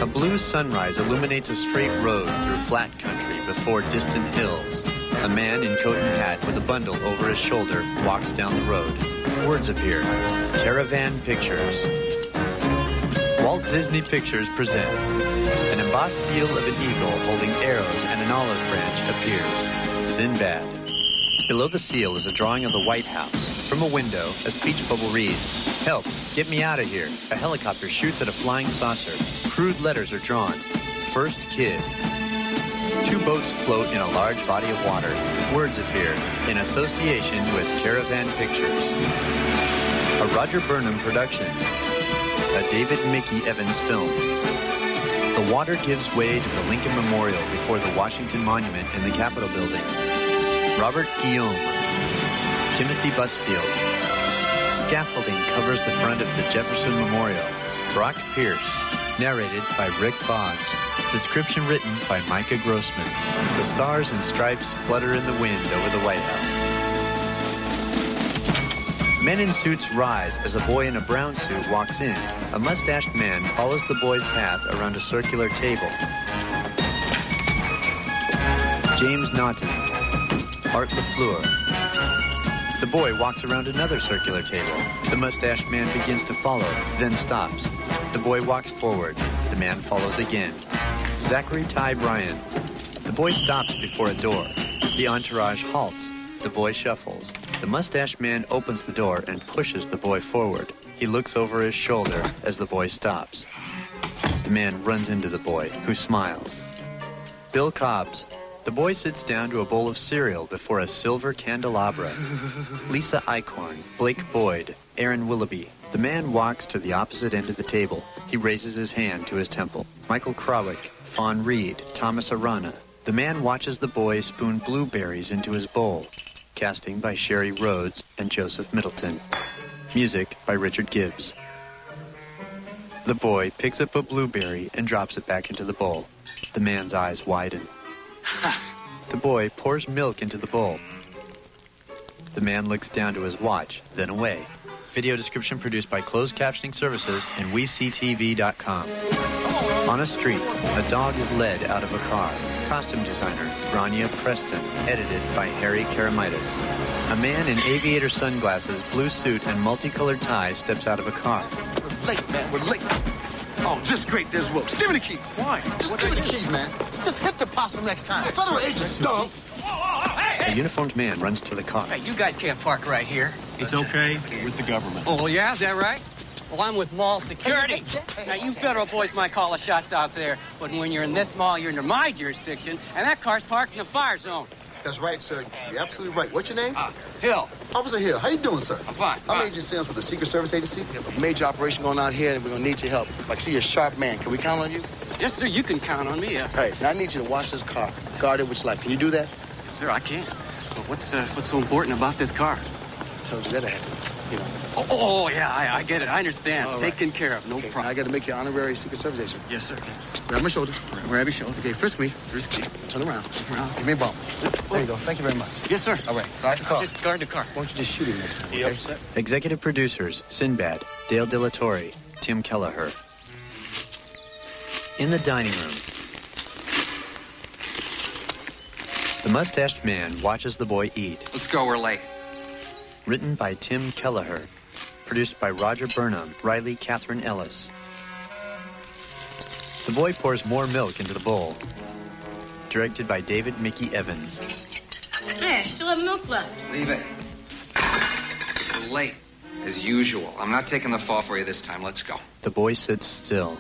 A blue sunrise illuminates a straight road through flat country before distant hills. A man in coat and hat with a bundle over his shoulder walks down the road. Words appear. Caravan Pictures. Walt Disney Pictures presents. An embossed seal of an eagle holding arrows and an olive branch appears. Sinbad. Below the seal is a drawing of the White House. From a window, a speech bubble reads, "Help, get me out of here." A helicopter shoots at a flying saucer. Crude letters are drawn. First kid. Two boats float in a large body of water. Words appear in association with Caravan Pictures. A Roger Burnham production. A David Mickey Evans film. The water gives way to the Lincoln Memorial before the Washington Monument in the Capitol building. Robert Guillaume. Timothy Busfield. Scaffolding covers the front of the Jefferson Memorial. Brock Pierce. Narrated by Rick Boggs. Description written by Micah Grossman. The stars and stripes flutter in the wind over the White House. Men in suits rise as a boy in a brown suit walks in. A mustached man follows the boy's path around a circular table. James Naughton. Art LaFleur. The boy walks around another circular table. The mustached man begins to follow, then stops. The boy walks forward. The man follows again. Zachary Ty Bryan. The boy stops before a door. The entourage halts. The boy shuffles. The mustached man opens the door and pushes the boy forward. He looks over his shoulder as the boy stops. The man runs into the boy, who smiles. Bill Cobbs. The boy sits down to a bowl of cereal before a silver candelabra. Lisa Eichhorn, Blake Boyd, Aaron Willoughby. The man walks to the opposite end of the table. He raises his hand to his temple. Michael Krawick, Fawn Reed, Thomas Arana. The man watches the boy spoon blueberries into his bowl. Casting by Sherry Rhodes and Joseph Middleton. Music by Richard Gibbs. The boy picks up a blueberry and drops it back into the bowl. The man's eyes widen. The boy pours milk into the bowl. The man looks down to his watch, then away. Video description produced by Closed Captioning Services and WeCTV.com. On a street, a dog is led out of a car. Costume designer, Grania Preston. Edited by Harry Karamitis. A man in aviator sunglasses, blue suit, and multicolored tie steps out of a car. We're late, man. We're late. Oh, just great. There's Wilkes. Give me the keys. Why? Just give me the keys, man. Just hit the possum next time. Federal agents don't. A uniformed man runs to the car. Hey, you guys can't park right here. It's okay. We're with the government. Oh, yeah? Is that right? Well, I'm with mall security. Now, you federal boys might call the shots out there, but when you're in this mall, you're under my jurisdiction, and that car's parked in the fire zone. That's right, sir. You're absolutely right. What's your name? Hill. Officer Hill. How you doing, sir? I'm fine. I'm Agent Sims with the Secret Service Agency. We have a major operation going on here, and we're going to need your help. Like, see, you're a sharp man. Can we count on you? Yes, sir, you can count on me. Hey, now I need you to watch this car. Guard it with your life. Can you do that? Yes, sir, I can. But what's so important about this car? I told you that I had to, you know. Oh, yeah, I get it. I understand. All right. Taken care of. No Okay, now problem. I got to make you honorary Secret Service agent. Yes, sir. Grab my shoulder. Grab your shoulder. Okay, frisk me. Frisk me. Turn around. Give me a bump. There you go. Thank you very much. Yes, sir. All right, guard the car. Just guard the car. Why don't you just shoot him next time, okay? Upset? Executive producers, Sinbad, Dale De La Torre, Tim Kelleher. In the dining room, the mustached man watches the boy eat. Let's go, we're late. Written by Tim Kelleher. Produced by Roger Burnham, Riley Catherine Ellis. The boy pours more milk into the bowl. Directed by David Mickey Evans. Hey, I still have milk left. Leave it. We're late, as usual. I'm not taking the fall for you this time. Let's go. The boy sits still.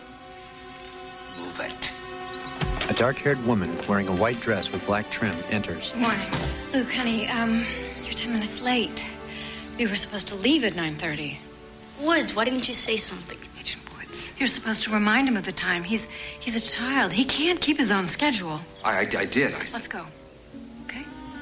Move it. A dark-haired woman wearing a white dress with black trim enters. Morning. Luke, honey, you're 10 minutes late. We were supposed to leave at 9:30. Woods, why didn't you say something? Agent Woods. You're supposed to remind him of the time. He's a child. He can't keep his own schedule. I did. Let's go. Okay?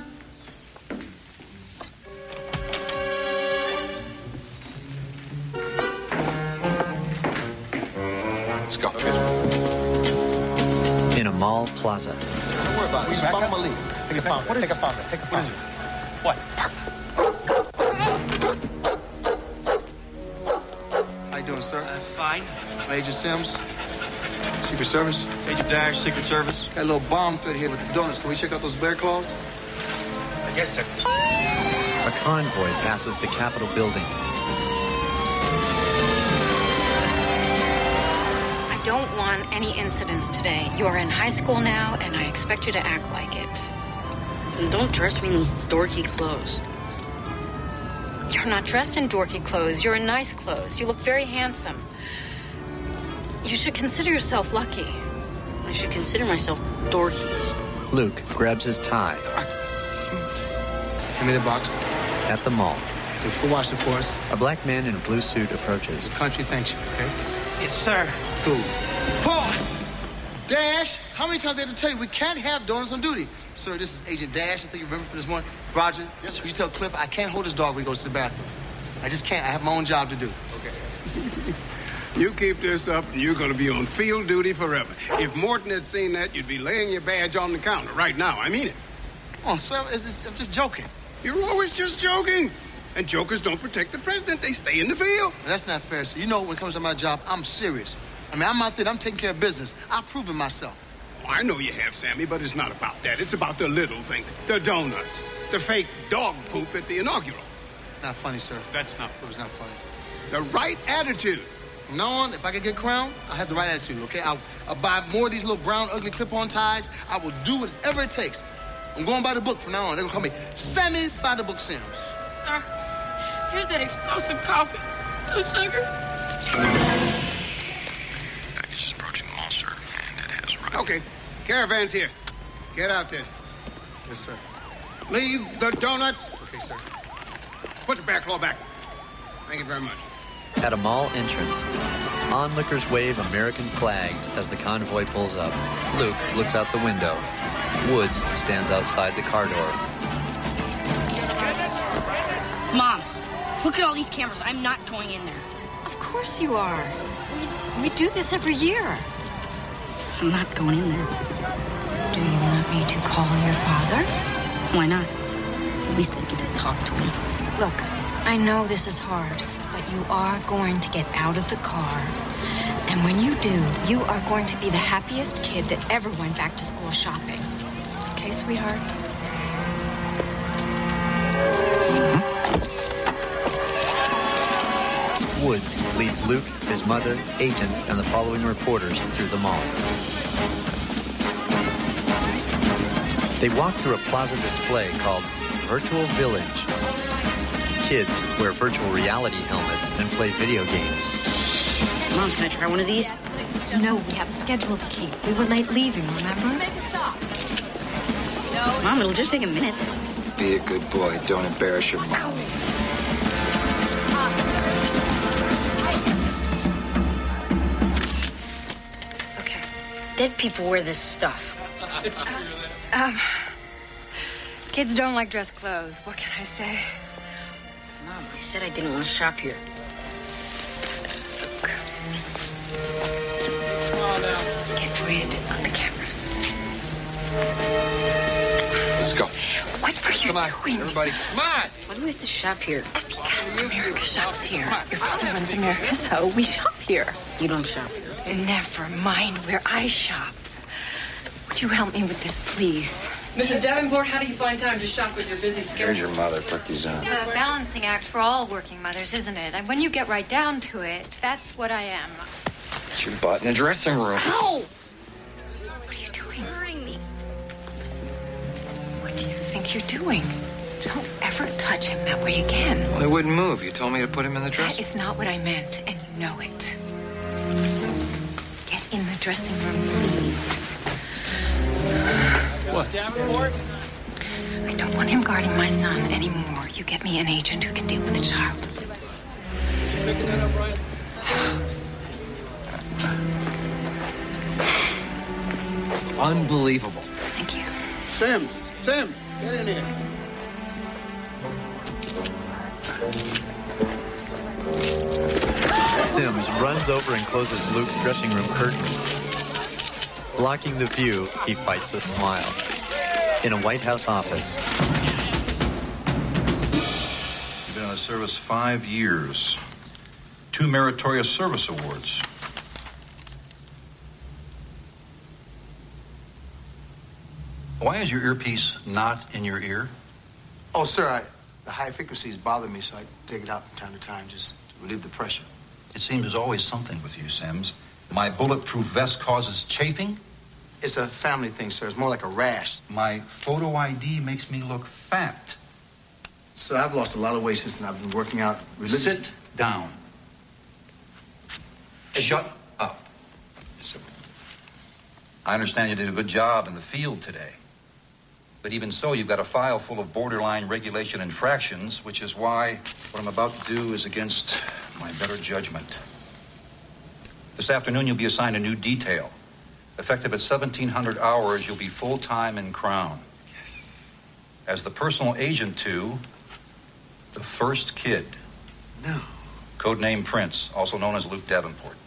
Let's go. In a mall plaza. Don't worry about it. We just follow my lead. Take a founder. Take a founder. Take a founder. What? How you doing, sir? Fine. Agent Sims. Secret Service? Agent Dash, Secret Service. Got a little bomb thread here with the donuts. Can we check out those bear claws? Yes, sir. A convoy passes the Capitol building. I don't want any incidents today. You're in high school now, and I expect you to act like it. And don't dress me in these dorky clothes. You're not dressed in dorky clothes. You're in nice clothes. You look very handsome. You should consider yourself lucky. I should consider myself dorky. Luke grabs his tie Give me the box. at the mall. Go wash it for us. A black man in a blue suit approaches. The country thanks you, okay? Yes, sir. Cool. Paul! Dash! How many times I have to tell you we can't have donuts on duty? Sir, this is Agent Dash. I think you remember from this morning. Roger. Yes, sir. You tell Cliff I can't hold his dog when he goes to the bathroom. I just can't. I have my own job to do. Okay. You keep this up and you're going to be on field duty forever. If Morton had seen that, you'd be laying your badge on the counter right now. I mean it. Come on, sir. I'm just joking. You're always just joking. And jokers don't protect the president. They stay in the field. Now, that's not fair, sir. You know, when it comes to my job, I'm serious. I mean, I'm out there. I'm taking care of business. I've proven myself. Oh, I know you have, Sammy, but it's not about that. It's about the little things. The donuts. The fake dog poop at the inaugural. Not funny, sir. That's not. It was not funny. The right attitude. From now on, if I can get crowned, I'll have the right attitude, okay? I'll buy more of these little brown, ugly clip-on ties. I will do whatever it takes. I'm going by the book from now on. They're going to call me Sammy by the Book Sims. Sir, here's that explosive coffee. 2 sugars. Package is approaching the mall, sir, and it has arrived. Okay. Caravan's here. Get out there. Yes, sir. Leave the donuts. Okay, sir. Put the bear claw back. Thank you very much. At a mall entrance, onlookers wave American flags as the convoy pulls up. Luke looks out the window. Woods stands outside the car door. Mom, look at all these cameras. I'm not going in there. Of course you are. We do this every year. I'm not going in there. Do you want me to call your father? Why not? At least I get to talk to him. Look, I know this is hard, but you are going to get out of the car. And when you do, you are going to be the happiest kid that ever went back to school shopping. Okay, sweetheart? Woods leads Luke, his mother, agents, and the following reporters through the mall. They walk through a plaza display called Virtual Village. Kids wear virtual reality helmets and play video games. Mom, can I try one of these? No, we have a schedule to keep. We were late leaving, remember? Mom, it'll just take a minute. Be a good boy. Don't embarrass your mom. Okay. Dead people wear this stuff. Kids don't like dress clothes. What can I say? Mom, I said I didn't want to shop here. Get rid of the cameras. Let's go. What are you Come on, doing? everybody. Come on. Why do we have to shop here? Because America shops here. Your father runs America, so we shop here. You don't shop here. Never mind where I shop. Would you help me with this, please? Mrs. Davenport, how do you find time to shop with your busy schedule? Here's your mother. Put these on. It's a balancing act for all working mothers, isn't it? And when you get right down to it, that's what I am. Get your butt in the dressing room. Ow! What are you doing? Hurting me. What do you think you're doing? Don't ever touch him that way again. Well, he wouldn't move. You told me to put him in the That dressing is not what I meant, and you know it. Get in the dressing room, please. What? Davenport? I don't want him guarding my son anymore. You get me an agent who can deal with the child. Picking that up, Ryan? Unbelievable. Thank you. Sims, get in here. Sims runs over and closes Luke's dressing room curtain. Blocking the view, he fights a smile. In a White House office. You've been in the service 5 years. 2 meritorious service awards. Why is your earpiece not in your ear? Oh, sir, the high frequencies bother me, so I take it out from time to time just to relieve the pressure. It seems there's always something with you, Sims. My bulletproof vest causes chafing? It's a family thing, sir. It's more like a rash. My photo ID makes me look fat. Sir, I've lost a lot of weight since then. I've been working out religiously. Sit down. Shut up. Yes, sir. I understand you did a good job in the field today. But even so, you've got a file full of borderline regulation infractions, which is why what I'm about to do is against my better judgment. This afternoon, you'll be assigned a new detail. Effective at 1,700 hours, you'll be full-time in Crown. Yes. As the personal agent to the first kid. No. Codename Prince, also known as Luke Davenport.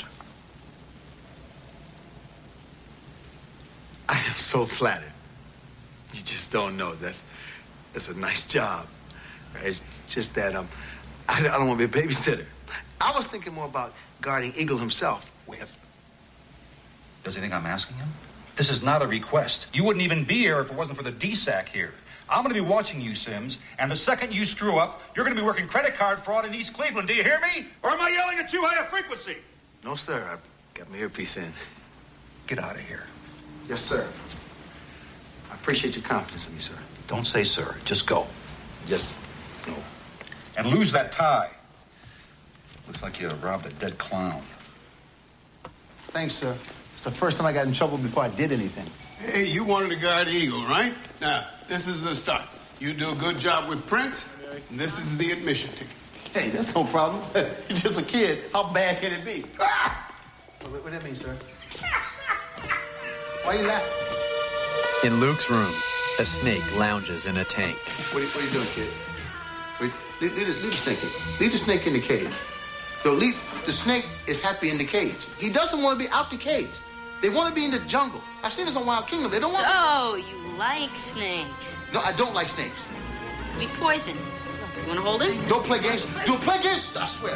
I am so flattered. You just don't know. That's a nice job. It's just that I don't want to be a babysitter. I was thinking more about guarding Eagle himself. Does he think I'm asking him? This is not a request. You wouldn't even be here if it wasn't for the DSAC here. I'm going to be watching you, Sims, and the second you screw up, you're going to be working credit card fraud in East Cleveland. Do you hear me? Or am I yelling at too high a frequency? No, sir. I've got my earpiece in. Get out of here. Yes, sir. I appreciate your confidence in me, sir. Don't say sir. Just go. Yes. No. And lose that tie. Looks like you robbed a dead clown. Thanks, sir. It's the first time I got in trouble before I did anything. Hey, you wanted to guard Eagle, right? Now, this is the start. You do a good job with Prince, and this is the admission ticket. Hey, that's no problem. He's just a kid. How bad can it be? Ah! What does that mean, sir? Why are you laughing? In Luke's room, a snake lounges in a tank. What are you doing, kid? Leave the snake in. Leave the snake in the cage. So the snake is happy in the cage. He doesn't want to be out the cage. They want to be in the jungle. I've seen this on Wild Kingdom. They don't want So, you like snakes? No, I don't like snakes. Be poison. You want to hold it? Don't play games. Don't play games. I swear.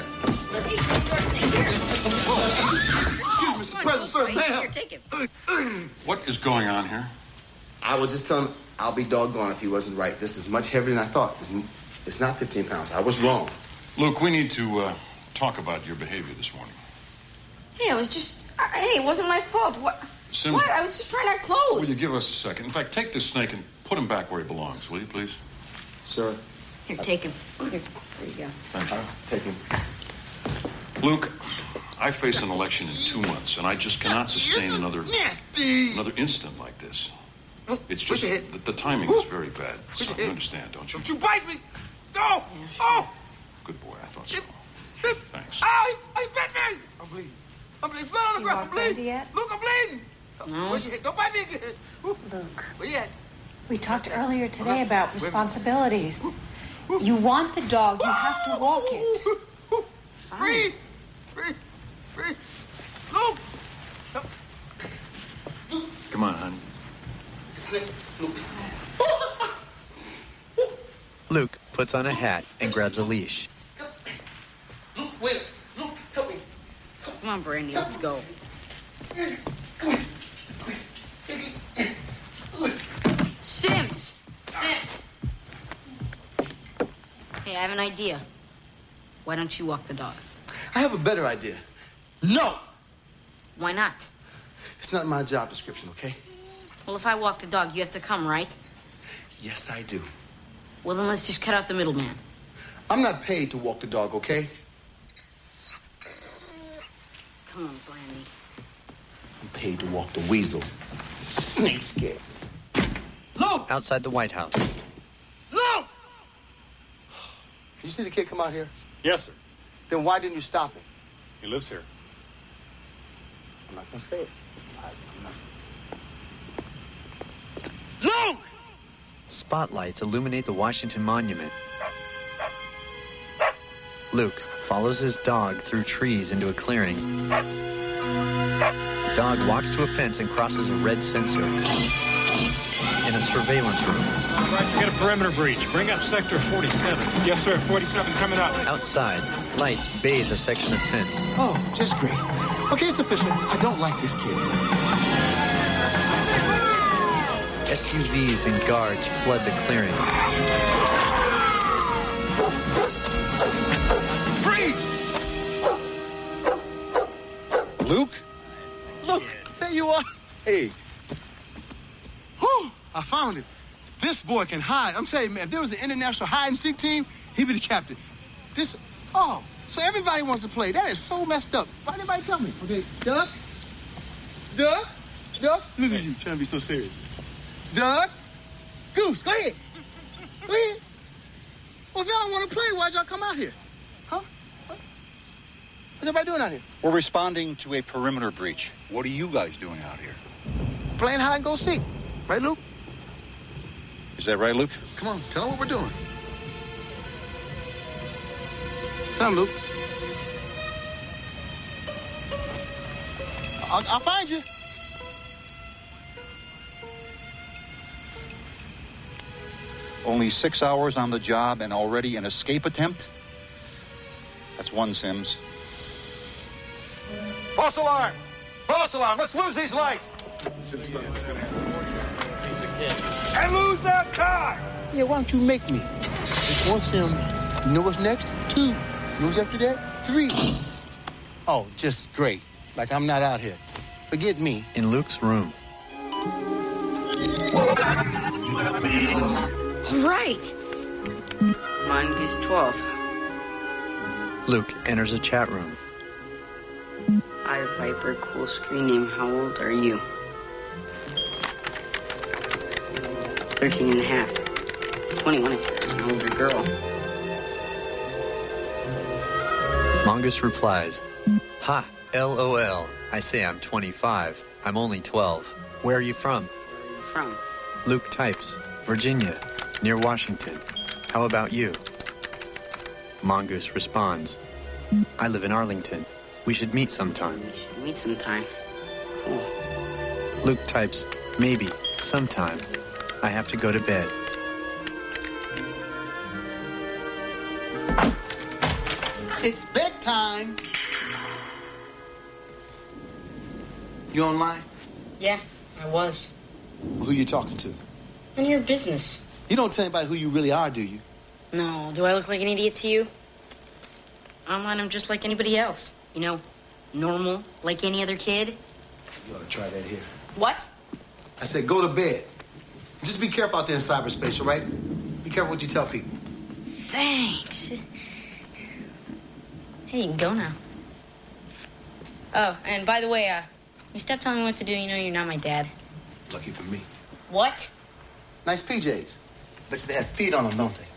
Excuse me, Mr. President, sir, ma'am. Here, take it. What is going on here? I was just telling him I'll be doggone if he wasn't right. This is much heavier than I thought. It's not 15 pounds. I was wrong. Luke, we need to talk about your behavior this morning. Hey, I was just... Hey, it wasn't my fault. What? Sims, what? I was just trying on clothes. Will you give us a second? In fact, take this snake and put him back where he belongs, will you, please? Sir. Here, take him. Here, there you go. Thank you. Take him. Luke, I face an election in 2 months, and I just cannot sustain another incident like this. It's just the timing is very bad. So you understand, don't you? Don't you bite me! No! Oh! Good boy, I thought so. Thanks. Ow! You bit me! I'm bleeding. There's blood on the ground. I'm bleeding. Yet? Luke, I'm bleeding. No. Where's your head? Don't bite me again. Luke. Where you at? We talked earlier today about responsibilities. You want the dog, you have to walk it. Breathe! Luke! Come on, honey. Luke puts on a hat and grabs a leash. Luke, wait. Luke, help me. Come on, Brandy, let's go. Sims! Hey, I have an idea. Why don't you walk the dog? I have a better idea. No! Why not? It's not my job description, okay? Well, if I walk the dog, you have to come, right? Yes, I do. Well, then let's just cut out the middleman. I'm not paid to walk the dog, okay? Come on, Brandy. I'm paid to walk the weasel. Snake scared. Luke! Outside the White House. Luke! Did you see the kid come out here? Yes, sir. Then why didn't you stop him? He lives here. I'm not gonna say it. Luke! Spotlights illuminate the Washington Monument. Luke follows his dog through trees into a clearing. The dog walks to a fence and crosses a red sensor. In a surveillance room. Right, get a perimeter breach. Bring up sector 47. Yes, sir. 47 coming up. Outside, lights bathe a section of fence. Oh, just great. Okay, it's official. I don't like this kid. SUVs and guards flood the clearing. Freeze! Luke? Look, there you are. Hey. Whew, I found him. This boy can hide. I'm telling you, man, if there was an international hide-and-seek team, he'd be the captain. So everybody wants to play. That is so messed up. Why didn't anybody tell me? Okay, duck. Duck. Duck. Look at you trying to be so serious. Duck. Goose, go ahead. Go ahead. Well, if y'all don't want to play, why'd y'all come out here? Huh? What's everybody doing out here? We're responding to a perimeter breach. What are you guys doing out here? Playing hide and go seek. Right, Luke? Is that right, Luke? Come on, tell them what we're doing. Tell them, Luke. I'll find you. Only 6 hours on the job and already an escape attempt? That's one, Sims. False alarm! False alarm! Let's lose these lights! And lose that car! Yeah, why don't you make me? It's one, Sim. You know what's next? 2. You know what's after that? 3. Oh, just great. Like I'm not out here. Forget me. In Luke's room. All right. Mongoose 12. Luke enters a chat room. Hi, Viper. Cool screen name. How old are you? 13 and a half. 21 if you're an older girl. Mongoose replies, "Ha, LOL. I say I'm 25. I'm only 12. Where are you from?" Where are you from? Luke types, "Virginia, near Washington. How about you?" Mongoose responds, "I live in Arlington. We should meet sometime." We should meet sometime. Cool. Luke types, "Maybe, sometime. I have to go to bed." It's bedtime. You online? Yeah, I was. Who you talking to? None of your business. You don't tell anybody who you really are, do you? No, do I look like an idiot to you? Online, I'm just like anybody else. You know, normal, like any other kid. You ought to try that here. What? I said go to bed. Just be careful out there in cyberspace, all right? Be careful what you tell people. Thanks. Hey, you can go now. Oh, and by the way, you stop telling me what to do. You know you're not my dad. Lucky for me. What? Nice PJs. Bet you they have feet on them, don't they?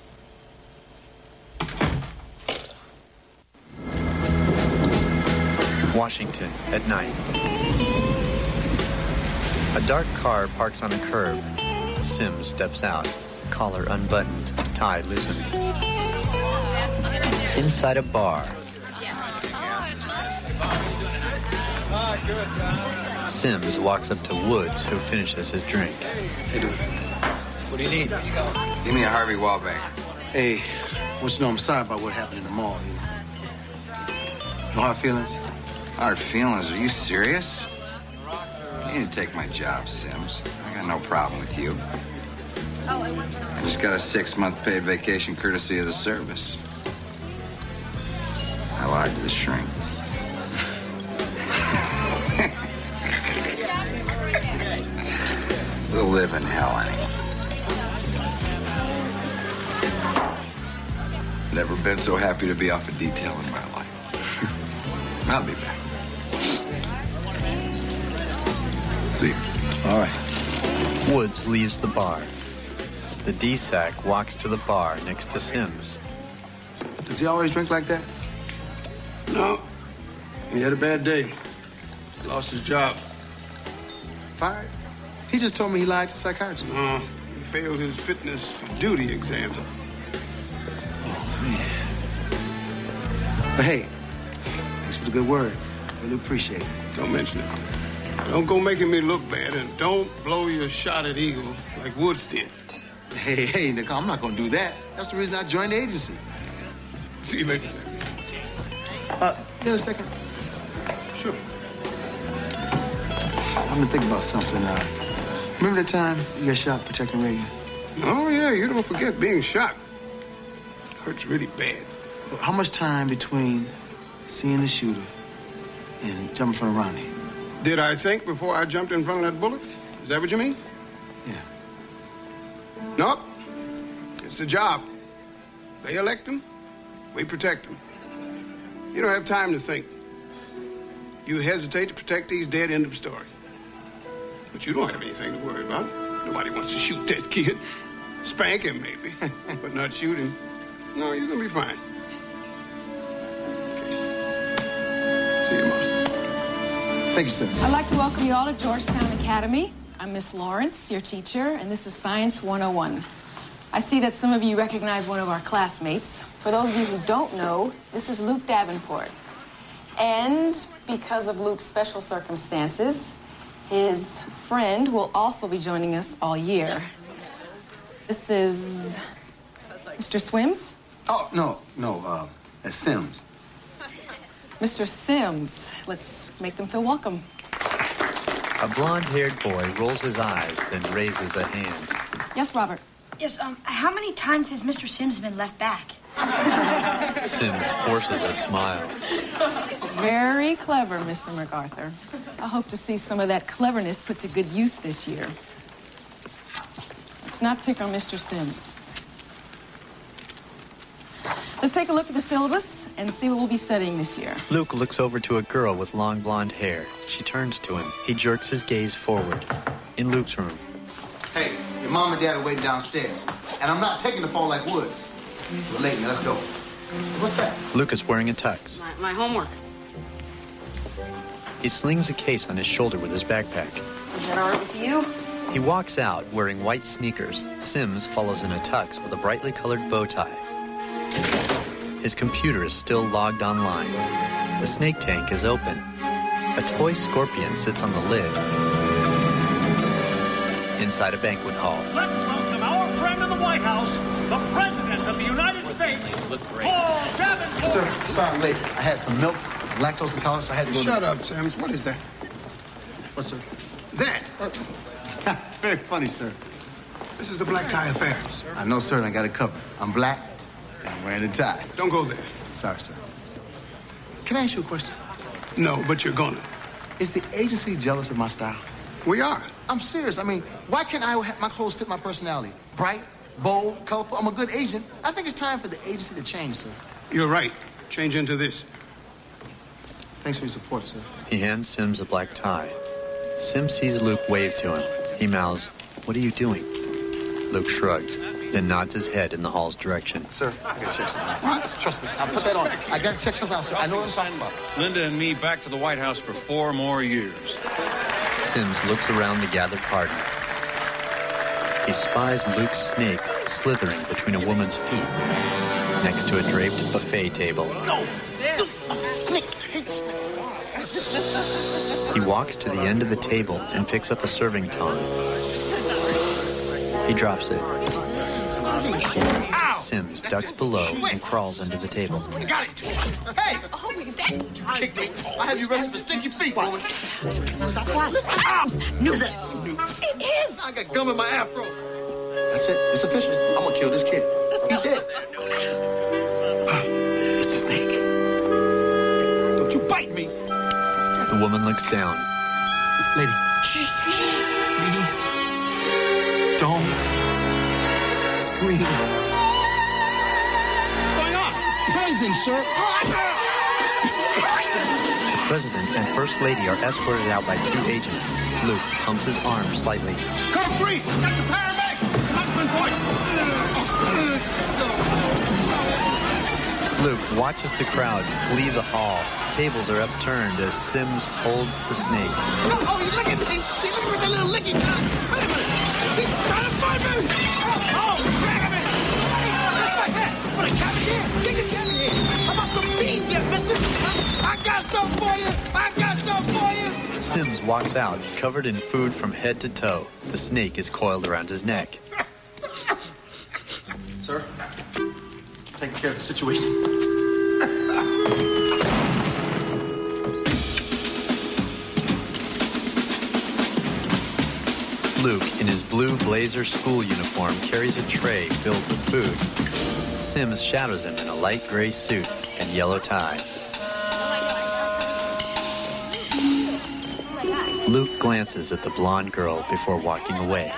Washington, at night. A dark car parks on a curb. Sims steps out, collar unbuttoned, tie loosened. Inside a bar. Sims walks up to Woods, who finishes his drink. Hey, dude. What do you need? Give me a Harvey Wallbank. Hey, I want you to know I'm sorry about what happened in the mall. No hard feelings? Hard feelings? Are you serious? You need to take my job, Sims. I got no problem with you. I just got a 6-month paid vacation courtesy of the service. I lied to the shrink. We'll live in hell anyway. Never been so happy to be off a detail in my life. I'll be back. See you. All right. Woods leaves the bar. The DSAC walks to the bar next to Sims. Does he always drink like that? No. He had a bad day. Lost his job. Fired? He just told me he lied to psychiatry. No, he failed his fitness for duty exam. Oh, man. But hey, thanks for the good word. Really appreciate it. Don't mention it. Don't go making me look bad, and don't blow your shot at Eagle like Woods did. Hey, Nick, I'm not going to do that. That's the reason I joined the agency. See you later, Sam. In a second. Sure. I've been thinking about something. Remember the time you got shot protecting Reagan? Oh, yeah, you don't forget being shot. Hurts really bad. How much time between seeing the shooter and jumping in front of Ronnie? Did I think before I jumped in front of that bullet? Is that what you mean? Yeah. Nope. It's a job. They elect him, we protect him. You don't have time to think. You hesitate to protect these dead, end of story. But you don't have anything to worry about. Nobody wants to shoot that kid. Spank him, maybe, but not shoot him. No, you're going to be fine. Okay. See you tomorrow. Thank you, sir. I'd like to welcome you all to Georgetown Academy. I'm Miss Lawrence, your teacher, and this is Science 101. I see that some of you recognize one of our classmates. For those of you who don't know, this is Luke Davenport. And because of Luke's special circumstances, his friend will also be joining us all year. This is Mr. Swims? Oh, no, that's Sims. Mr. Sims. Let's make them feel welcome. A blonde-haired boy rolls his eyes, then raises a hand. Yes, Robert? Yes, how many times has Mr. Sims been left back? Sims forces a smile. Very clever, Mr. MacArthur. I hope to see some of that cleverness put to good use this year. Let's not pick on Mr. Sims. Let's take a look at the syllabus and see what we'll be studying this year. Luke looks over to a girl with long blonde hair. She turns to him. He jerks his gaze forward. In Luke's room. Hey, your mom and dad are waiting downstairs. And I'm not taking the phone like Woods. We're late now, let's go. What's that? Luke is wearing a tux. My homework. He slings a case on his shoulder with his backpack. Is that all right with you? He walks out wearing white sneakers. Sims follows in a tux with a brightly colored bow tie. His computer is still logged online. The snake tank is open. A toy scorpion sits on the lid. Inside a banquet hall. Let's welcome our friend of the White House, the President of the United States, Paul Davenport. Sir, sorry I'm late. I had some milk, lactose intolerance. I had to go. Shut up, Sims. What is that? What, sir? That. Very funny, sir. This is the black tie affair. I know, sir, and I got it covered. I'm black, and I'm wearing a tie. Don't go there. Sorry, sir. Can I ask you a question? No, but you're gonna. Is the agency jealous of my style? We are. I'm serious. I mean, why can't my clothes fit my personality? Bright, bold, colorful. I'm a good agent. I think it's time for the agency to change, sir. You're right. Change into this. Thanks for your support, sir. He hands Sims a black tie. Sims sees Luke wave to him. He mouths, "What are you doing?" Luke shrugs, then nods his head in the hall's direction. Sir, I gotta check something out. What? Trust me, I'll put that on. I gotta check something out, sir. I know what I'm talking about. Linda and me back to the White House for 4 more years. Sims looks around the gathered party. He spies Luke's snake slithering between a woman's feet next to a draped buffet table. No! Snake! I hate snake. He walks to the end of the table and picks up a serving tongue. He drops it. Ow! Sims ducks below and crawls under the table. I got it. Hey! Oh, is that? Kick me. I have you arrested for stinky feet, woman. Stop that. Listen, Ow! Newt. Is It is. I got gum in my afro. That's it. It's official. I'm gonna kill this kid. He's dead. It's the snake. Don't you bite me. The woman looks down. Lady. Please. Don't scream. What's going on? Poison, sir. The President and First Lady are escorted out by 2 agents. Luke pumps his arm slightly. Come free. Got the paramedic. Husband, boy. Luke watches the crowd flee the hall. Tables are upturned as Sims holds the snake. Oh, he's licking. He's looking with a little licky tongue. Wait a minute. He's trying to find me. Oh, drag him in. That's my head. What a cabin here. Take this cabin here. How about some beans there, mister? I got some for you. I got some for you. Sims walks out, covered in food from head to toe. The snake is coiled around his neck. Sir, taking care of the situation. Luke, in his blue blazer school uniform, carries a tray filled with food. Sims shadows him in a light gray suit and yellow tie. Luke glances at the blonde girl before walking away.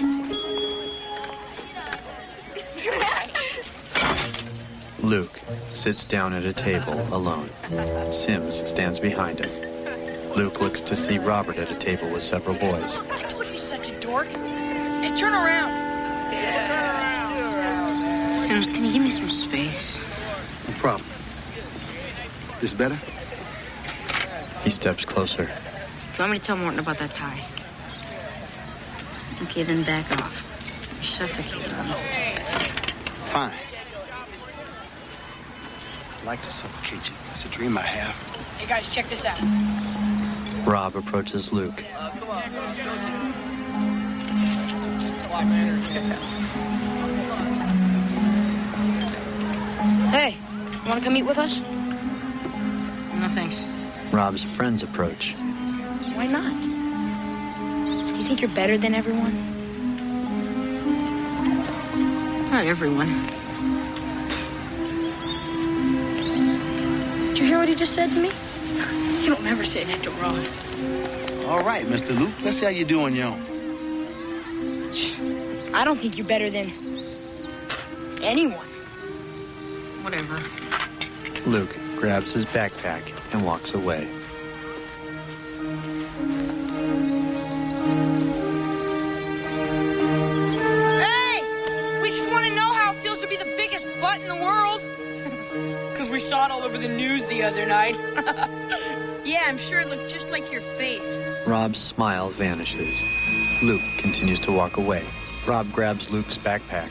Luke sits down at a table alone. Sims stands behind him. Luke looks to see Robert at a table with several boys. I told you he's such a dork. Hey, turn around. Sims, can you give me some space? No problem. This better? He steps closer. Do you want me to tell Morton about that tie? Okay, then back off. You're suffocating me. Fine. I'd like to suffocate you. It's a dream I have. Hey, guys, check this out. Rob approaches Luke. Come on. Hey, want to come eat with us? No, thanks. Rob's friends approach. Why not? Do you think you're better than everyone? Not everyone. Did you hear what he just said to me? You don't ever say that to Ron. All right, Mr. Luke. Let's see how you do on your own. I don't think you're better than anyone. Whatever. Luke grabs his backpack and walks away. Hey! We just want to know how it feels to be the biggest butt in the world. Because we saw it all over the news the other night. Yeah, I'm sure it looked just like your face. Rob's smile vanishes. Luke continues to walk away. Rob grabs Luke's backpack.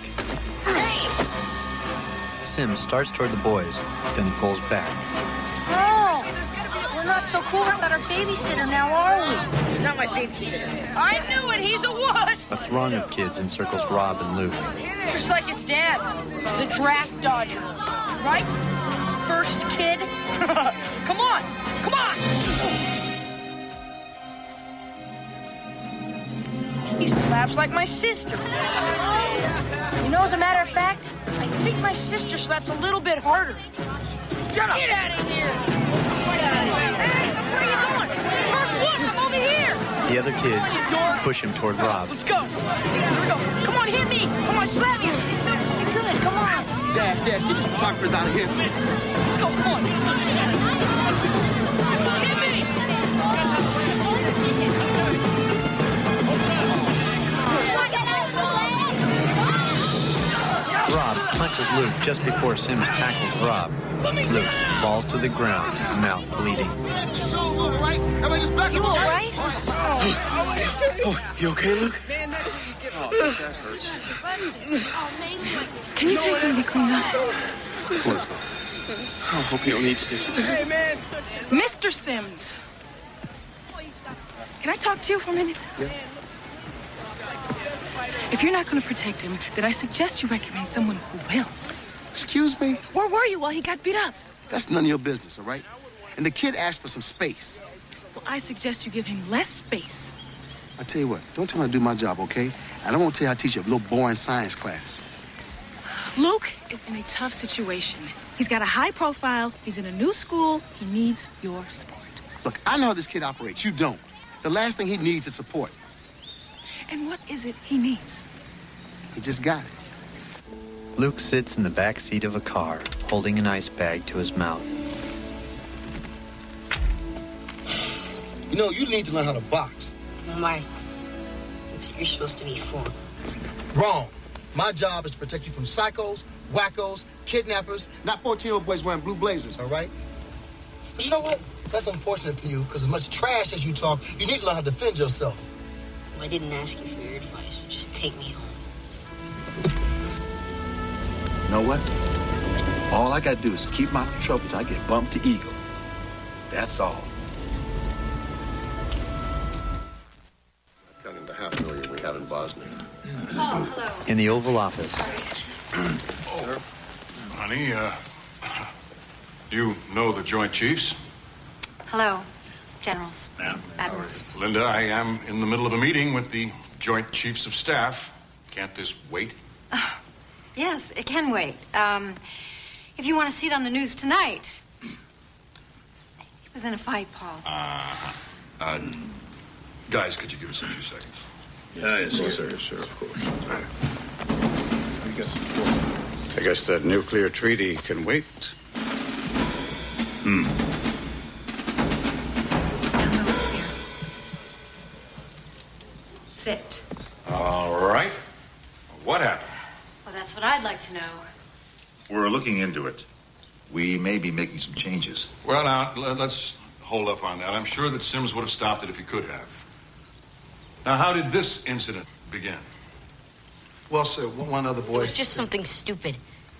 Sims starts toward the boys, then pulls back. Oh, we're not so cool without our babysitter now, are we? He's not my babysitter. I knew it. He's a wuss. A throng of kids encircles Rob and Luke. Just like his dad, the draft dodger. Right? First kid. Come on. Come on. He slaps like my sister. You know, as a matter of fact, I think my sister slaps a little bit harder. Shut up! Get out of here! Hey, where are you going? First one, I'm over here! The other kids push him toward Rob. Let's go! Here we go! Come on, hit me! Come on, slap me! You're good, come on! Dash, get your photographers out of here. Let's go, come on! Hit me! Rob punches Luke just before Sims tackles Rob. Luke falls to the ground, mouth bleeding. The show's over, right? Everybody just back up. You all right? Oh, you okay, Luke? Oh, that hurts. Can you take him to clean up? Let's go. I hope you don't need stitches. Hey, man. Mr. Sims. Can I talk to you for a minute? Yeah. If you're not going to protect him, then I suggest you recommend someone who will. Excuse me? Where were you while he got beat up? That's none of your business, all right? And the kid asked for some space. Well, I suggest you give him less space. I tell you what, don't tell me how to do my job, okay? And I won't tell you how to teach you a little boring science class. Luke is in a tough situation. He's got a high profile. He's in a new school. He needs your support. Look, I know how this kid operates. You don't. The last thing he needs is support. And what is it he needs? He just got it. Luke sits in the back seat of a car, holding an ice bag to his mouth. You know, you need to learn how to box. Why? That's what you're supposed to be for. Wrong. My job is to protect you from psychos, wackos, kidnappers, not 14-year-old boys wearing blue blazers, all right? But you know what? That's unfortunate for you, because as much trash as you talk, you need to learn how to defend yourself. Well, I didn't ask you for your advice, so just take me home. You know what? All I gotta do is keep my trouble until I get bumped to Eagle. That's all. Counting the $500,000 we have in Bosnia. Oh, hello. In the Oval Office. Honey, you know the Joint Chiefs? Hello, generals, Yeah. admirals. Linda, I am in the middle of a meeting with the Joint Chiefs of Staff. Can't this wait? Yes, it can wait. If you want to see it on the news tonight. He was in a fight, Paul. Guys, could you give us a few seconds? Yes, sir, of course. I guess that nuclear treaty can wait. Sit. All right. What happened? Well, that's what I'd like to know. We're looking into it. We may be making some changes. Well, now, let's hold up on that. I'm sure that Sims would have stopped it if he could have. Now, how did this incident begin? Well, sir, one other boy... It was just something stupid.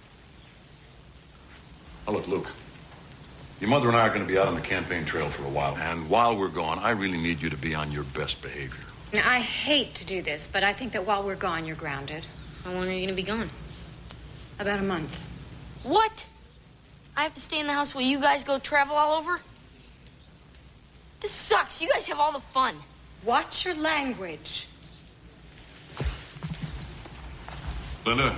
Now, look, Luke. Your mother and I are going to be out on the campaign trail for a while. And while we're gone, I really need you to be on your best behavior. Now, I hate to do this, but I think that while we're gone, you're grounded. How long are you going to be gone? About a month. What? I have to stay in the house while you guys go travel all over? This sucks. You guys have all the fun. Watch your language. Linda,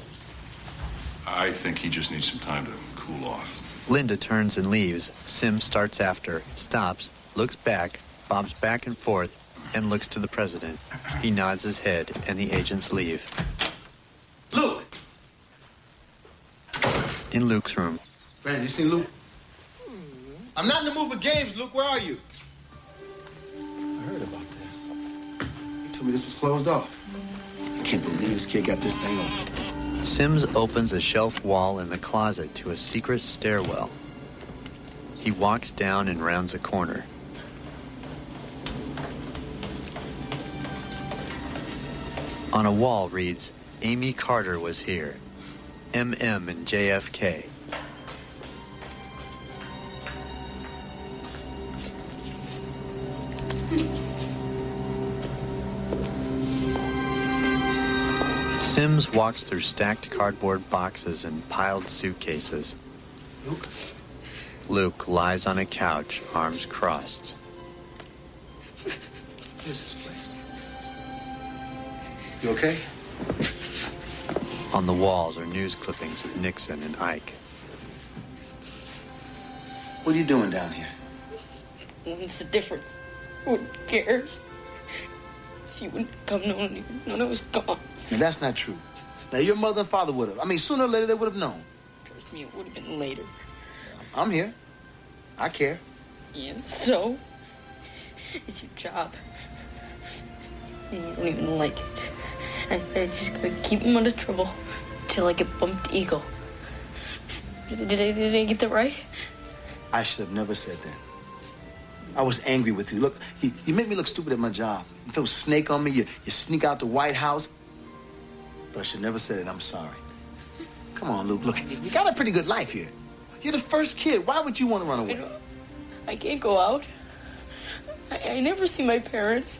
I think he just needs some time to cool off. Linda turns and leaves. Sims starts after, stops, looks back, bobs back and forth, and looks to the president. He nods his head, and the agents leave. Luke! In Luke's room. Brandon, you seen Luke? I'm not in the mood for games, Luke. Where are you? I heard about this. He told me this was closed off. I can't believe this kid got this thing open. Sims opens a shelf wall in the closet to a secret stairwell. He walks down and rounds a corner. On a wall reads, Amy Carter was here. MM and JFK. Sims walks through stacked cardboard boxes and piled suitcases. Luke? Luke lies on a couch, arms crossed. What is this place? You okay? On the walls are news clippings of Nixon and Ike. What are you doing down here? What's the difference? Who cares? If you wouldn't come, no one even known I was gone. Now, that's not true. Now, your mother and father would have. I mean, sooner or later, they would have known. Trust me, it would have been later. I'm here. I care. Yeah, so? It's your job. And you don't even like it. I just gotta keep him out of trouble till I get bumped eagle. Did I get that right? I should have never said that. I was angry with you. Look, you make me look stupid at my job. You throw a snake on me, you sneak out the White House. But I should never said it. I'm sorry. Come on, Luke. Look, you got a pretty good life here. You're the first kid. Why would you want to run away? I can't go out. I never see my parents.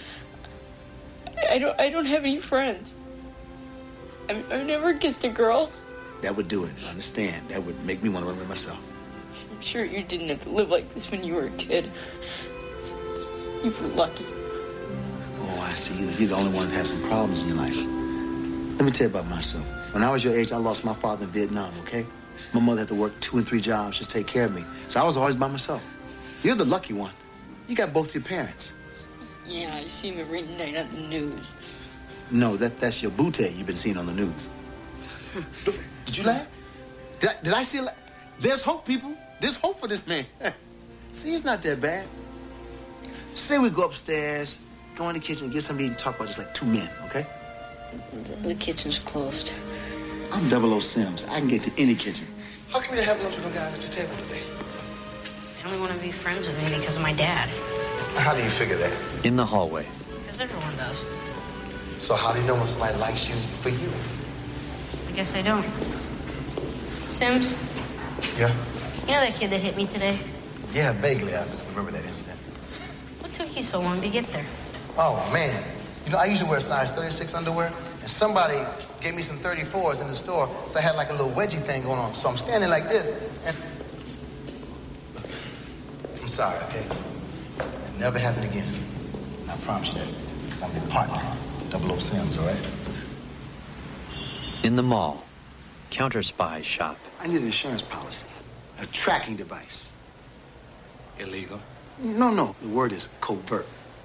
I don't have any friends. I've never kissed a girl. That would do it. I understand. That would make me want to run away myself. I'm sure you didn't have to live like this when you were a kid. You were lucky. Oh, I see. You're the only one that has some problems in your life. Let me tell you about myself. When I was your age, I lost my father in Vietnam, okay? My mother had to work 2 and 3 jobs just to take care of me. So I was always by myself. You're the lucky one. You got both your parents. Yeah, I see him every night on the news. No, that's your bootay you've been seeing on the news. Did you laugh? Did I see a laugh? There's hope, people. There's hope for this man. See, it's not that bad. Say we go upstairs, go in the kitchen, get something to eat and talk about just like 2 men, okay? The kitchen's closed. I'm 00 Sims. I can get to any kitchen. How come you have lunch with those guys at your table today? I only want to be friends with him because of my dad. How do you figure that? In the hallway. Because everyone does. So how do you know when somebody likes you for you? I guess I don't. Sims? Yeah? You know that kid that hit me today? Yeah, vaguely. I remember that incident. What took you so long to get there? Oh, man. You know, I usually wear size 36 underwear, and somebody gave me some 34s in the store, so I had like a little wedgie thing going on. So I'm standing like this, and... Look, I'm sorry, okay? It never happened again. I promise you that. Because I'm your partner. 00 Sims, all right? In the mall, Counter Spy shop. I need an insurance policy. A tracking device. Illegal? No. The word is covert.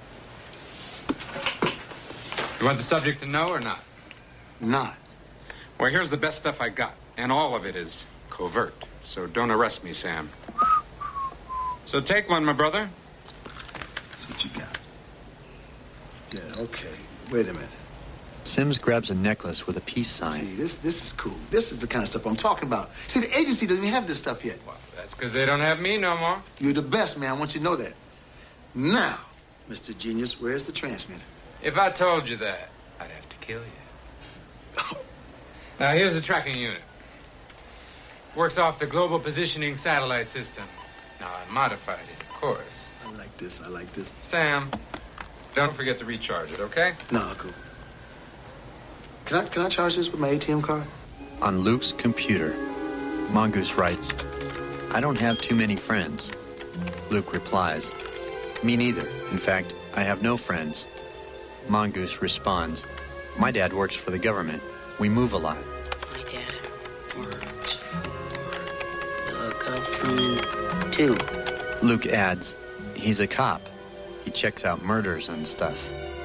You want the subject to know or not? Not. Well, here's the best stuff I got. And all of it is covert. So don't arrest me, Sam. So take one, my brother. That's what you got. Yeah, okay. Wait a minute. Sims grabs a necklace with a peace sign. See, this is cool. This is the kind of stuff I'm talking about. See, the agency doesn't even have this stuff yet. Well, that's because they don't have me no more. You're the best, man. I want you to know that. Now, Mr. Genius, where's the transmitter? If I told you that, I'd have to kill you. Now, here's the tracking unit. Works off the Global Positioning Satellite System. Now, I modified it, of course. I like this. Sam, don't forget to recharge it, okay? No, cool. Can I charge this with my ATM card? On Luke's computer, Mongoose writes, "I don't have too many friends." Luke replies, "Me neither. In fact, I have no friends." Mongoose responds, "My dad works for the government. We move a lot." My dad works for the government, too. Luke adds, "He's a cop. He checks out murders and stuff."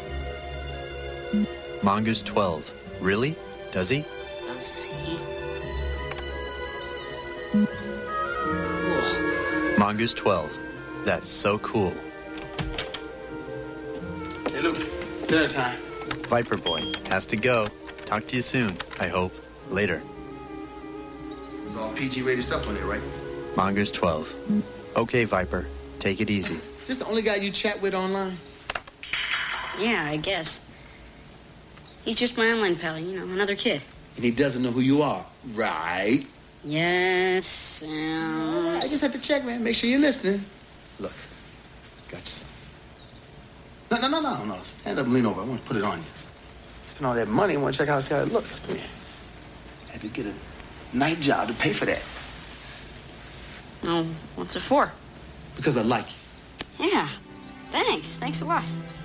Mongoose 12, "Really? Does he?" Does he? Mongoose 12, "That's so cool." Hey, Luke, dinner time. Viper Boy has to go. Talk to you soon, I hope. Later. It's all PG-rated stuff on there, right? Mongoose 12, "Okay, Viper. Take it easy." Is this the only guy you chat with online? Yeah, I guess. He's just my online pal, another kid. And he doesn't know who you are, right? Yes, I just have to check, man. Make sure you're listening. Look, got you something. No. Stand up and lean over. I want to put it on you. Spend all that money. I want to check out how it looks. Come here. I had to get a night job to pay for that. No, what's it for? Because I like you. Yeah, thanks. Thanks a lot.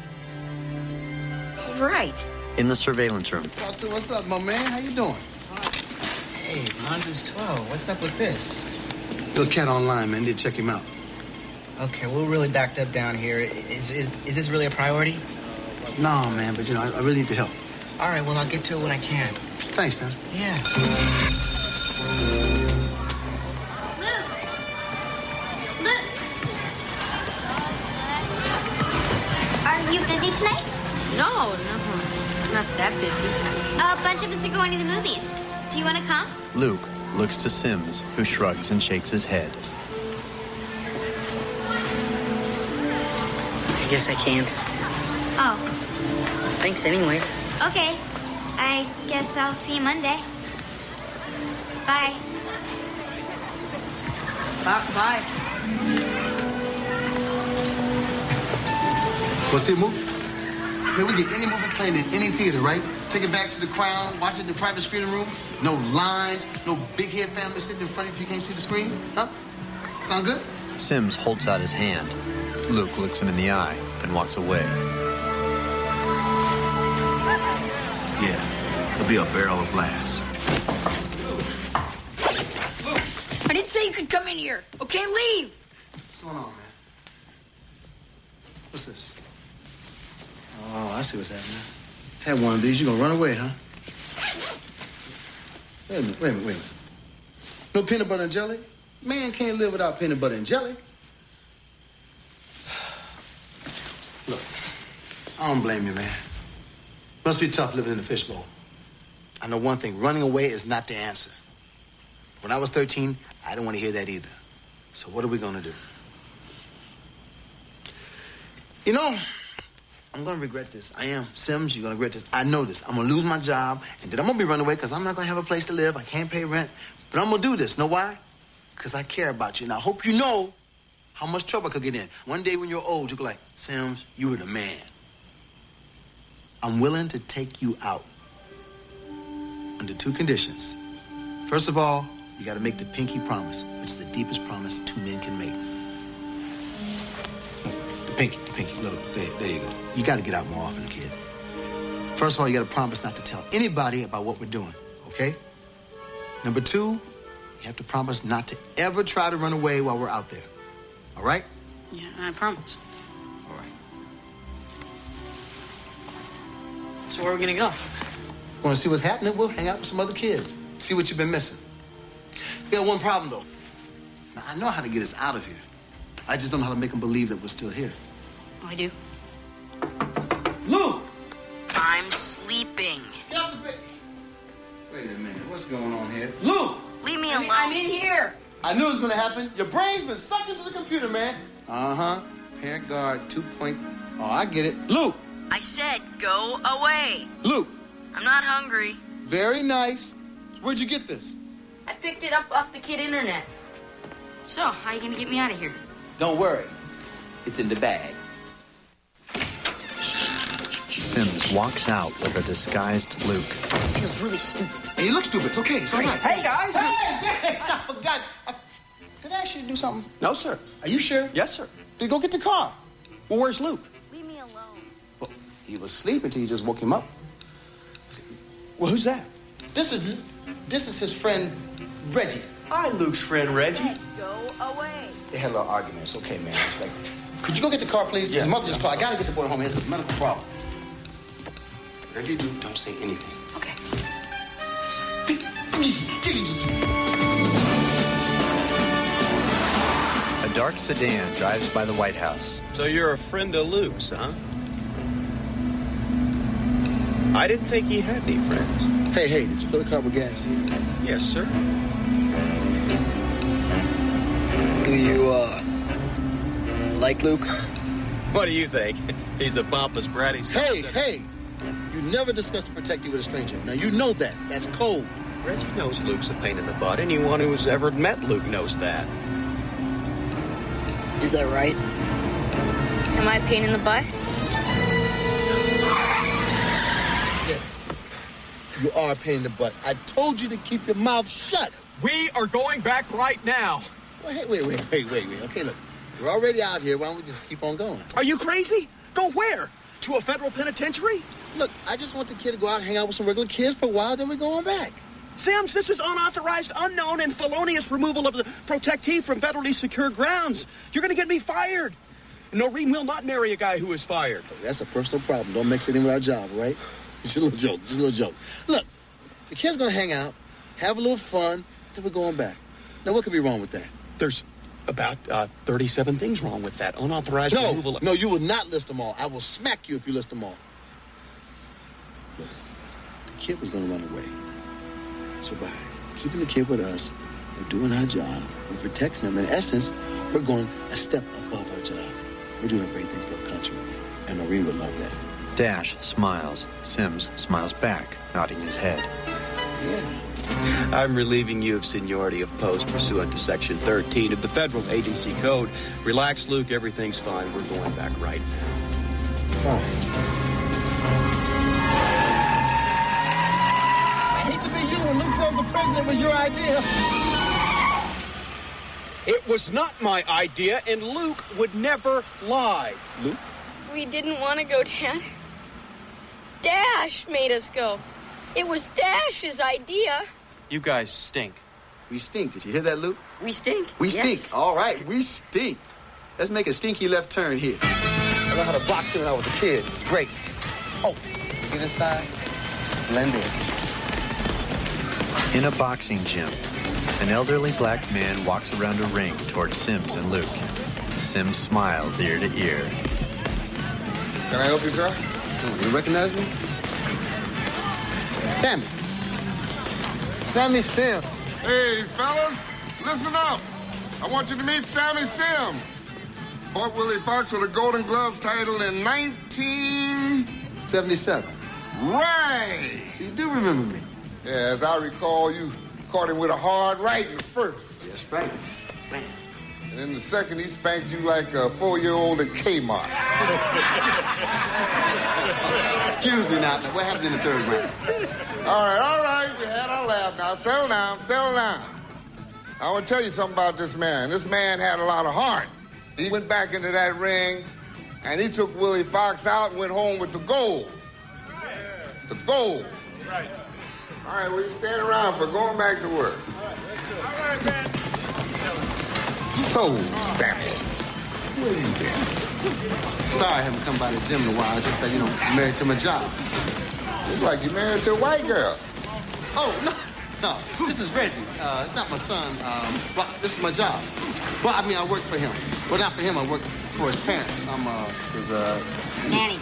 All right. In the surveillance room, Talk to what's up, my man? How you doing? Hey, Mongoose 12, what's up with this? Little cat online, man. Did check him out. Okay, we're really backed up down here. Is this really a priority? No, man, but I really need the help. All right, well, I'll get to it when I can. Thanks, Dan. Yeah. Luke! Are you busy tonight? No, not that busy. A bunch of us are going to the movies. Do you want to come? Luke looks to Sims, who shrugs and shakes his head. I guess I can't. Oh. Thanks anyway. Okay. I guess I'll see you Monday. Bye. Bye. Go see a movie? Man, we get any movie playing in any theater, right? Take it back to the Crown, watch it in the private screening room. No lines, no big head family sitting in front of you if you can't see the screen. Huh? Sound good? Sims holds out his hand. Luke looks him in the eye and walks away. Yeah, it'll be a barrel of laughs. I didn't say you could come in here. Okay, leave. What's going on, man? What's this? Oh, I see what's happening. Had one of these, you gonna run away, huh? Wait a minute. No peanut butter and jelly? Man can't live without peanut butter and jelly. Look, I don't blame you, man. Must be tough living in a fishbowl. I know one thing, running away is not the answer. When I was 13, I didn't want to hear that either. So what are we gonna do? I'm gonna regret this. I am. Sims, you're gonna regret this. I know this. I'm gonna lose my job, and then I'm gonna be running away because I'm not gonna have a place to live. I can't pay rent. But I'm gonna do this. Know why? Because I care about you. And I hope you know how much trouble I could get in. One day when you're old, you'll be like, Sims, you were the man. I'm willing to take you out under 2 conditions. First of all, you gotta make the pinky promise, which is the deepest promise 2 men can make. The Pinky, look, there you go. You got to get out more often, kid. First of all, you got to promise not to tell anybody about what we're doing, okay? Number 2, you have to promise not to ever try to run away while we're out there. All right? Yeah, I promise. All right. So where are we gonna go? Want to see what's happening? We'll hang out with some other kids. See what you've been missing. You got one problem, though. Now, I know how to get us out of here. I just don't know how to make them believe that we're still here. Oh, I do. Luke! I'm sleeping. Get off the bed. Wait a minute. What's going on here? Luke! Leave me alone. I'm in here. I knew it was going to happen. Your brain's been sucked into the computer, man. Uh-huh. Parent guard 2.0. Oh, I get it. Luke! I said go away. Luke! I'm not hungry. Very nice. Where'd you get this? I picked it up off the kid internet. So, how you gonna get me out of here? Don't worry. It's in the bag. Sims walks out with a disguised Luke. This feels really stupid. Hey, you look stupid. It's okay. It's all right. Hey, guys. Hey, thanks. I forgot. Did I ask you to do something? No, sir. Are you sure? Yes, sir. Then go get the car. Well, where's Luke? Leave me alone. Well, he was asleep until you just woke him up. Well, who's that? This is his friend, Reggie. Hi, Luke's friend, Reggie. Go away. They had a little argument. It's okay, man. It's like, could you go get the car, please? Yeah. His mother just called. I gotta get the boy home. He has a medical problem. Reggie, don't say anything. Okay. A dark sedan drives by the White House. So you're a friend of Luke's, huh? I didn't think he had any friends. Hey, did you fill the car with gas? Yes, sir. Do you, like Luke? What do you think? He's a pompous, bratty son. Hey! You never discuss the protecting with a stranger. Now, you know that. That's cold. Reggie knows Luke's a pain in the butt. Anyone who's ever met Luke knows that. Is that right? Am I a pain in the butt? Yes. You are a pain in the butt. I told you to keep your mouth shut. We are going back right now. Wait. Okay, look. We're already out here. Why don't we just keep on going? Are you crazy? Go where? To a federal penitentiary? Look, I just want the kid to go out and hang out with some regular kids for a while, then we're going back. Sims, this is unauthorized, unknown, and felonious removal of the protectee from federally secure grounds. You're going to get me fired. Noreen will not marry a guy who is fired. That's a personal problem. Don't mix it in with our job, right? Just a little joke. Look, the kid's going to hang out, have a little fun, then we're going back. Now, what could be wrong with that? There's about 37 things wrong with that. Unauthorized removal of... No, you will not list them all. I will smack you if you list them all. Look, the kid was going to run away. So by keeping the kid with us, we're doing our job. We're protecting him. In essence, we're going a step above our job. We're doing a great thing for our country. And Noreen would love that. Dash smiles. Sims smiles back, nodding his head. Yeah. I'm relieving you of seniority of post pursuant to Section 13 of the Federal Agency Code. Relax, Luke. Everything's fine. We're going back right now. Fine. I hate to be you when Luke tells the president it was your idea. It was not my idea, and Luke would never lie. Luke? We didn't want to go, Dad. Dash made us go. It was Dash's idea. You guys stink. We stink. Did you hear that, Luke? We stink. We Yes. stink. All right, we stink. Let's make a stinky left turn here. I learned how to box when I was a kid. It's great. Oh, get inside. Just blend in. In a boxing gym, an elderly black man walks around a ring towards Sims and Luke. Sims smiles ear to ear. Can I help you, sir? You recognize me? Sammy Sims. Hey, fellas, listen up. I want you to meet Sammy Sims. Fought Willie Fox for the Golden Gloves title in 1977. Right. You do remember me. Yeah, as I recall, you caught him with a hard right in the first. Yes, right. And in the second, he spanked you like a 4-year-old at Kmart. Excuse me now. What happened in the third round? All right. We had our laugh now. Settle down. I want to tell you something about this man. This man had a lot of heart. He went back into that ring And he took Willie Fox out and went home with the gold. The gold. Right. All right, well, you stand around for going back to work. All right, man. So, Sammy, where you been? Sorry I haven't come by the gym in a while. It's just that, I'm married to my job. Look like you're married to a white girl. Oh, no, this is Reggie. It's not my son. But this is my job. Well, I work for him. Well, not for him. I work for his parents. I'm his nanny.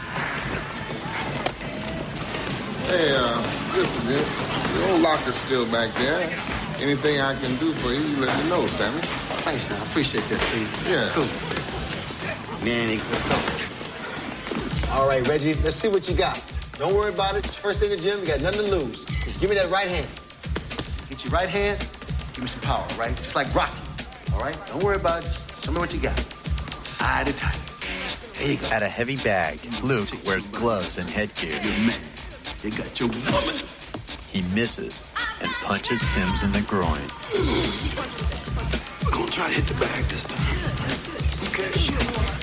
Hey, listen, dude. The old locker's still back there. Anything I can do for you, you let me know, Sammy. Thanks, now. I appreciate this, please. Yeah. Cool. Nanny, let's go. All right, Reggie, let's see what you got. Don't worry about it. It's first day in the gym. You got nothing to lose. Just give me that right hand. Get your right hand. Give me some power, all right? Just like Rocky, all right? Don't worry about it. Just show me what you got. Eye to tight. There you go. At a heavy bag, Luke wears gloves and headgear. Your man. You got your woman. He misses and punches Sims in the groin. We're gonna try to hit the bag this time. Okay.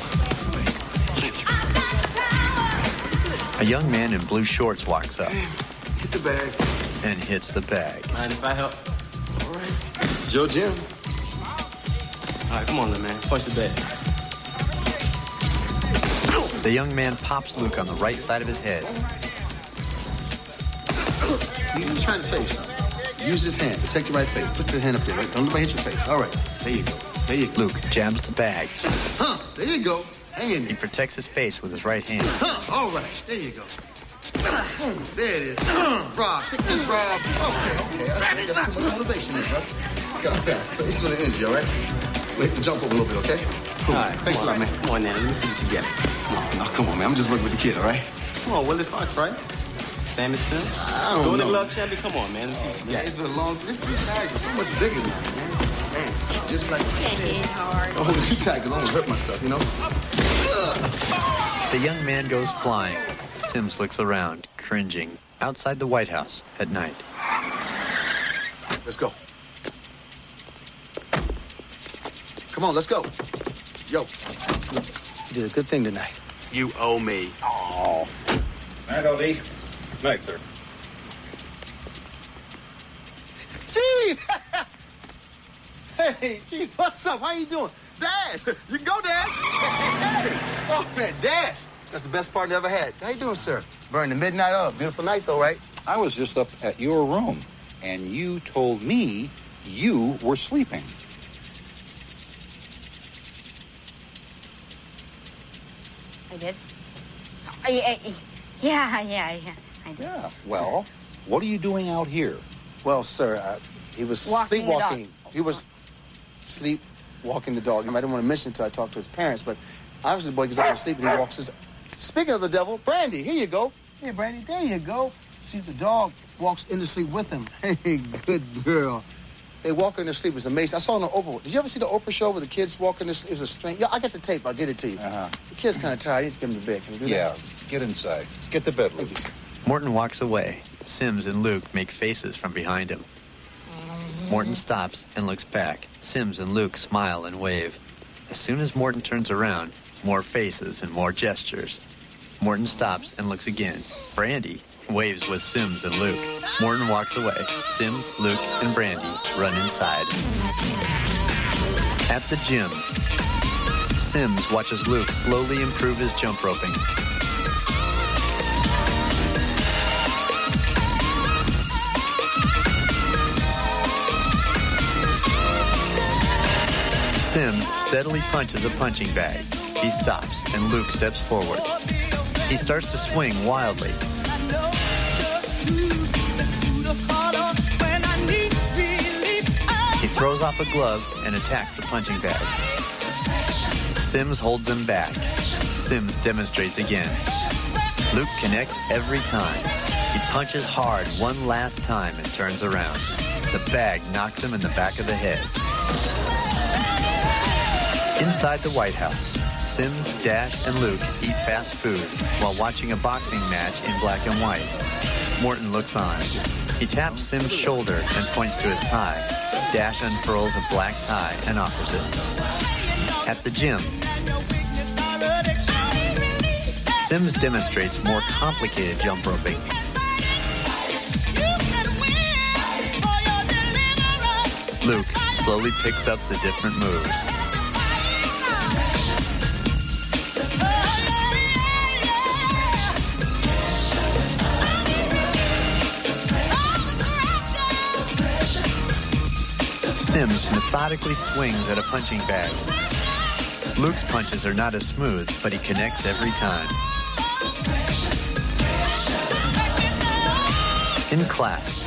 A young man in blue shorts walks up Hit the bag. and hits the bag. Mind if I help? All right. It's your gym. All right, come on, little man. Punch the bag. The young man pops Luke on the right side of his head. He's trying to tell you something. Use his hand. Protect your right face. Put your hand up there, right? Don't let me hit your face. All right. There you go. There you go. Luke jabs the bag. Huh. There you go. Hang in there. He protects his face with his right hand. Huh. All right. There you go. There it is. Rob. Take this, Rob. Okay. I think that's too much motivation there, brother. Got that. So it's going to energy, all right? Wait, jump over a little bit, okay? Cool. All right. Thanks a lot, man. Come on, now. Let me see what you got. No, come on, man. I'm just working with the kid, all right? Come on, Willie Fox, right? Sammy Sims? I don't know. Golden Glove champion? Come on, man. Let me see what you got. Yeah, it's been a long time. These bags are so much bigger now, man. Man, just like... That is hard. Don't hold it too tight, because I'm going to hurt myself, you know? The young man goes flying. Sims looks around, cringing, outside the White House at night. Let's go. Come on, let's go. Yo, you did a good thing tonight. You owe me. Oh. Night, LD. Night, sir. Chief! Hey, Chief, what's up? How you doing? Dash! You can go, Dash! Hey! Oh, man, Dash! That's the best partner I ever had. How you doing, sir? Burn the midnight up. Beautiful night, though, right? I was just up at your room, and you told me you were sleeping. I did? Yeah, I did. Yeah, well, what are you doing out here? Well, sir, he was Walking the sleepwalking. dog. He was sleepwalking the dog. I didn't want to mention it until I talked to his parents, but obviously the boy gets up and sleep and he walks his... Speaking of the devil, Brandy, here you go. Here, Brandy, there you go. See, the dog walks into sleep with him. Hey, good girl. They walk in their sleep. It's amazing. I saw it on Oprah. Did you ever see the Oprah show where the kids walk in their sleep? It was a strange... Yeah, I got the tape. I'll get it to you. Uh-huh. The kid's kind of tired. You need to get him to bed. Can you do that? Yeah, get inside. Get to bed, Luke. Morton walks away. Sims and Luke make faces from behind him. Morton stops and looks back. Sims and Luke smile and wave. As soon as Morton turns around, more faces and more gestures. Morton stops and looks again. Brandy waves with Sims and Luke. Morton walks away. Sims, Luke, and Brandy run inside. At the gym, Sims watches Luke slowly improve his jump roping. Sims steadily punches a punching bag. He stops, and Luke steps forward. He starts to swing wildly. He throws off a glove and attacks the punching bag. Sims holds him back. Sims demonstrates again. Luke connects every time. He punches hard one last time and turns around. The bag knocks him in the back of the head. Inside the White House, Sims, Dash, and Luke eat fast food while watching a boxing match in black and white. Morton looks on. He taps Sims' shoulder and points to his tie. Dash unfurls a black tie and offers it. At the gym, Sims demonstrates more complicated jump roping. Luke slowly picks up the different moves. Sims methodically swings at a punching bag. Luke's punches are not as smooth, but he connects every time. In class,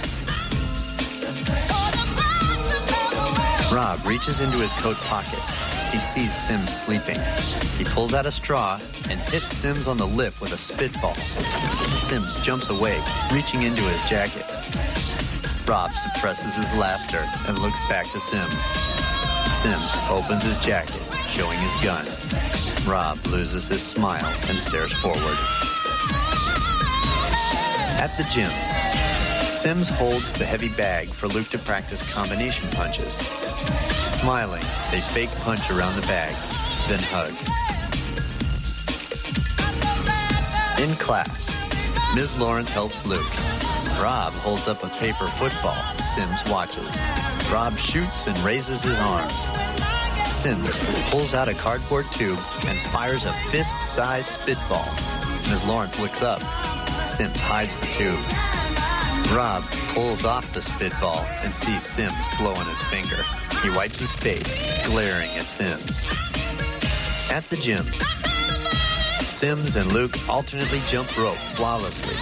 Rob reaches into his coat pocket. He sees Sims sleeping. He pulls out a straw and hits Sims on the lip with a spitball. Sims jumps away, reaching into his jacket. Rob suppresses his laughter and looks back to Sims. Sims opens his jacket, showing his gun. Rob loses his smile and stares forward. At the gym, Sims holds the heavy bag for Luke to practice combination punches. Smiling, they fake punch around the bag, then hug. In class, Ms. Lawrence helps Luke. Rob holds up a paper football. Sims watches. Rob shoots and raises his arms. Sims pulls out a cardboard tube and fires a fist-sized spitball. Ms. Lawrence looks up. Sims hides the tube. Rob pulls off the spitball and sees Sims blow on his finger. He wipes his face, glaring at Sims. At the gym, Sims and Luke alternately jump rope flawlessly.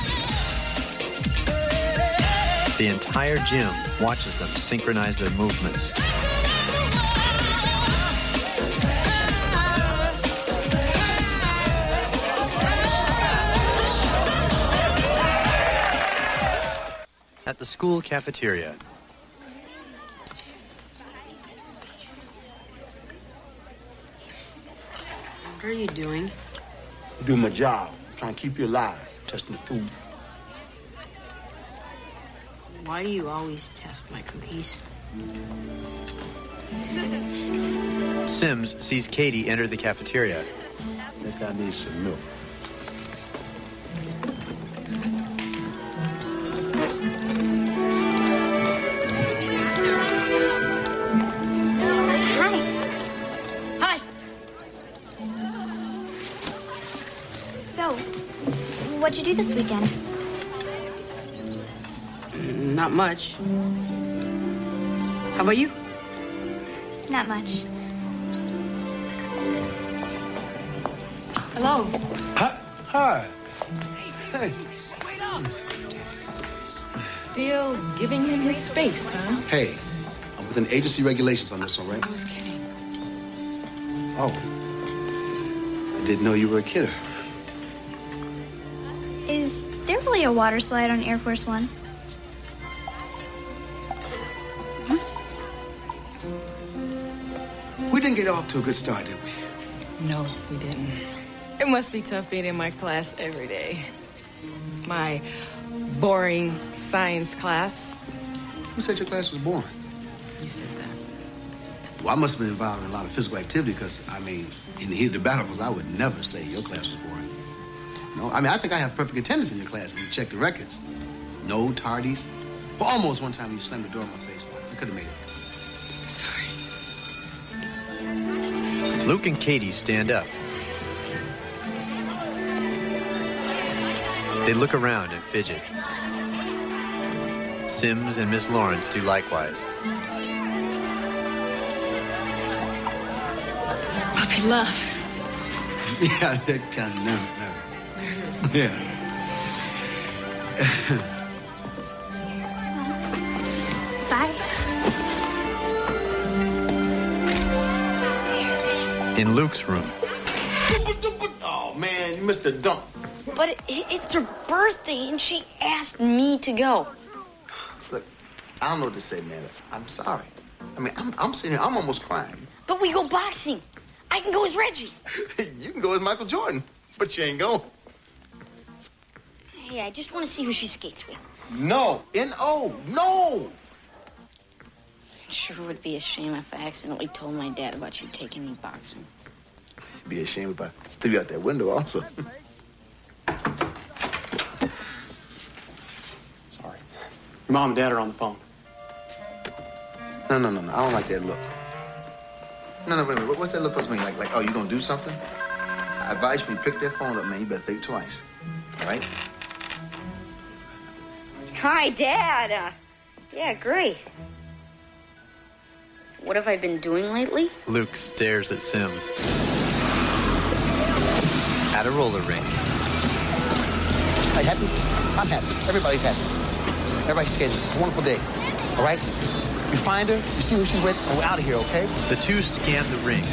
The entire gym watches them synchronize their movements. At the school cafeteria, What are you doing? I'm doing my job. I'm trying to keep you alive, testing the food. Why do you always test my cookies? Sims sees Katie enter the cafeteria. I think I need some milk. Hi. So, what'd you do this weekend? Not much. How about you? Not much. Hello. Hi. Hey. Wait up. Still giving him his space, huh? Hey, I'm within agency regulations on this one, right? I was kidding. Oh. I didn't know you were a kidder. Is there really a water slide on Air Force One? We didn't get off to a good start, did we? No, we didn't. It must be tough being in my class every day. My boring science class. Who said your class was boring? You said that. Well, I must have been involved in a lot of physical activity because, I mean, in the heat of the battles, I would never say your class was boring. No, I mean, I think I have perfect attendance in your class when you check the records. No tardies. But almost one time you slammed the door in my face. I could have made it. Sorry. Luke and Katie stand up. They look around and fidget. Sims and Miss Lawrence do likewise. Puppy love. Yeah, that kind of nervous. Yeah. Bye. In Luke's room, Oh, man, you missed the dump. But it's her birthday, and she asked me to go. Look, I don't know what to say, man. I'm sorry. I mean, I'm sitting here, I'm almost crying. But we go boxing. I can go as Reggie. You can go as Michael Jordan, but you ain't going. Hey, I just want to see who she skates with. No. N-O. No. It sure would be a shame if I accidentally told my dad about you taking me boxing. It'd be a shame if I threw you out that window also. Your mom and dad are on the phone. No. I don't like that look. No, wait. What's that look supposed to mean? Like, oh, you gonna do something? I advise you when you pick that phone up, man, you better think twice. All right? Hi, Dad. Yeah, great. What have I been doing lately? Luke stares at Sims. At a roller rink. Hey, happy? I'm happy. Everybody's happy. Everybody's skating. It's a wonderful day. All right? You find her, you see who she's with, and we're out of here, okay? The two scan the ring.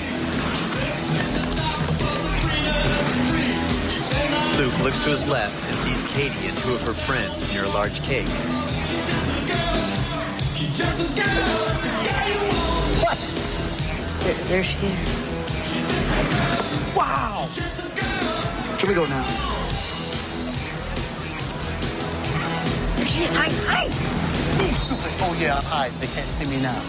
Luke looks to his left and sees Katie and two of her friends near a large cake. What? There she is. Wow! Here we go now. There she is. Hi. Oh, yeah, I'm high. They can't see me now.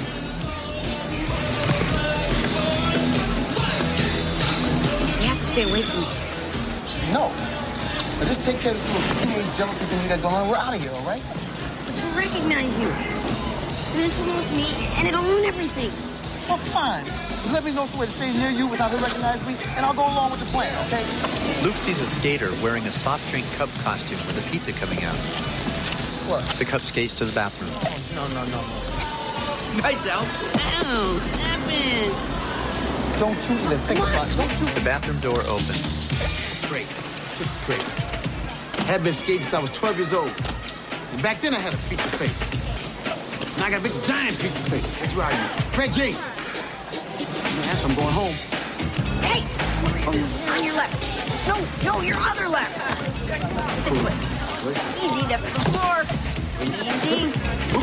You have to stay away from me. No. Now just take care of this little teenage jealousy thing you got going on. We're out of here, all right? But to recognize you. And influence me, and it'll ruin everything. Well, fine. You let me know somewhere to stay near you without her recognizing me, and I'll go along with the plan, okay? Luke sees a skater wearing a soft drink cup costume with a pizza coming out. What? The cup skates to the bathroom. No. Nice out. Ow, happened. Don't you even think about it. Don't you? The bathroom door opens. Great. Just great. I had been skating since I was 12 years old. And back then I had a pizza face. Now I got a big giant pizza face. That's where I am. Craig G. Man, so I'm going home. Hey! On your left. No, your other left. This way. Easy, that's the floor. Easy.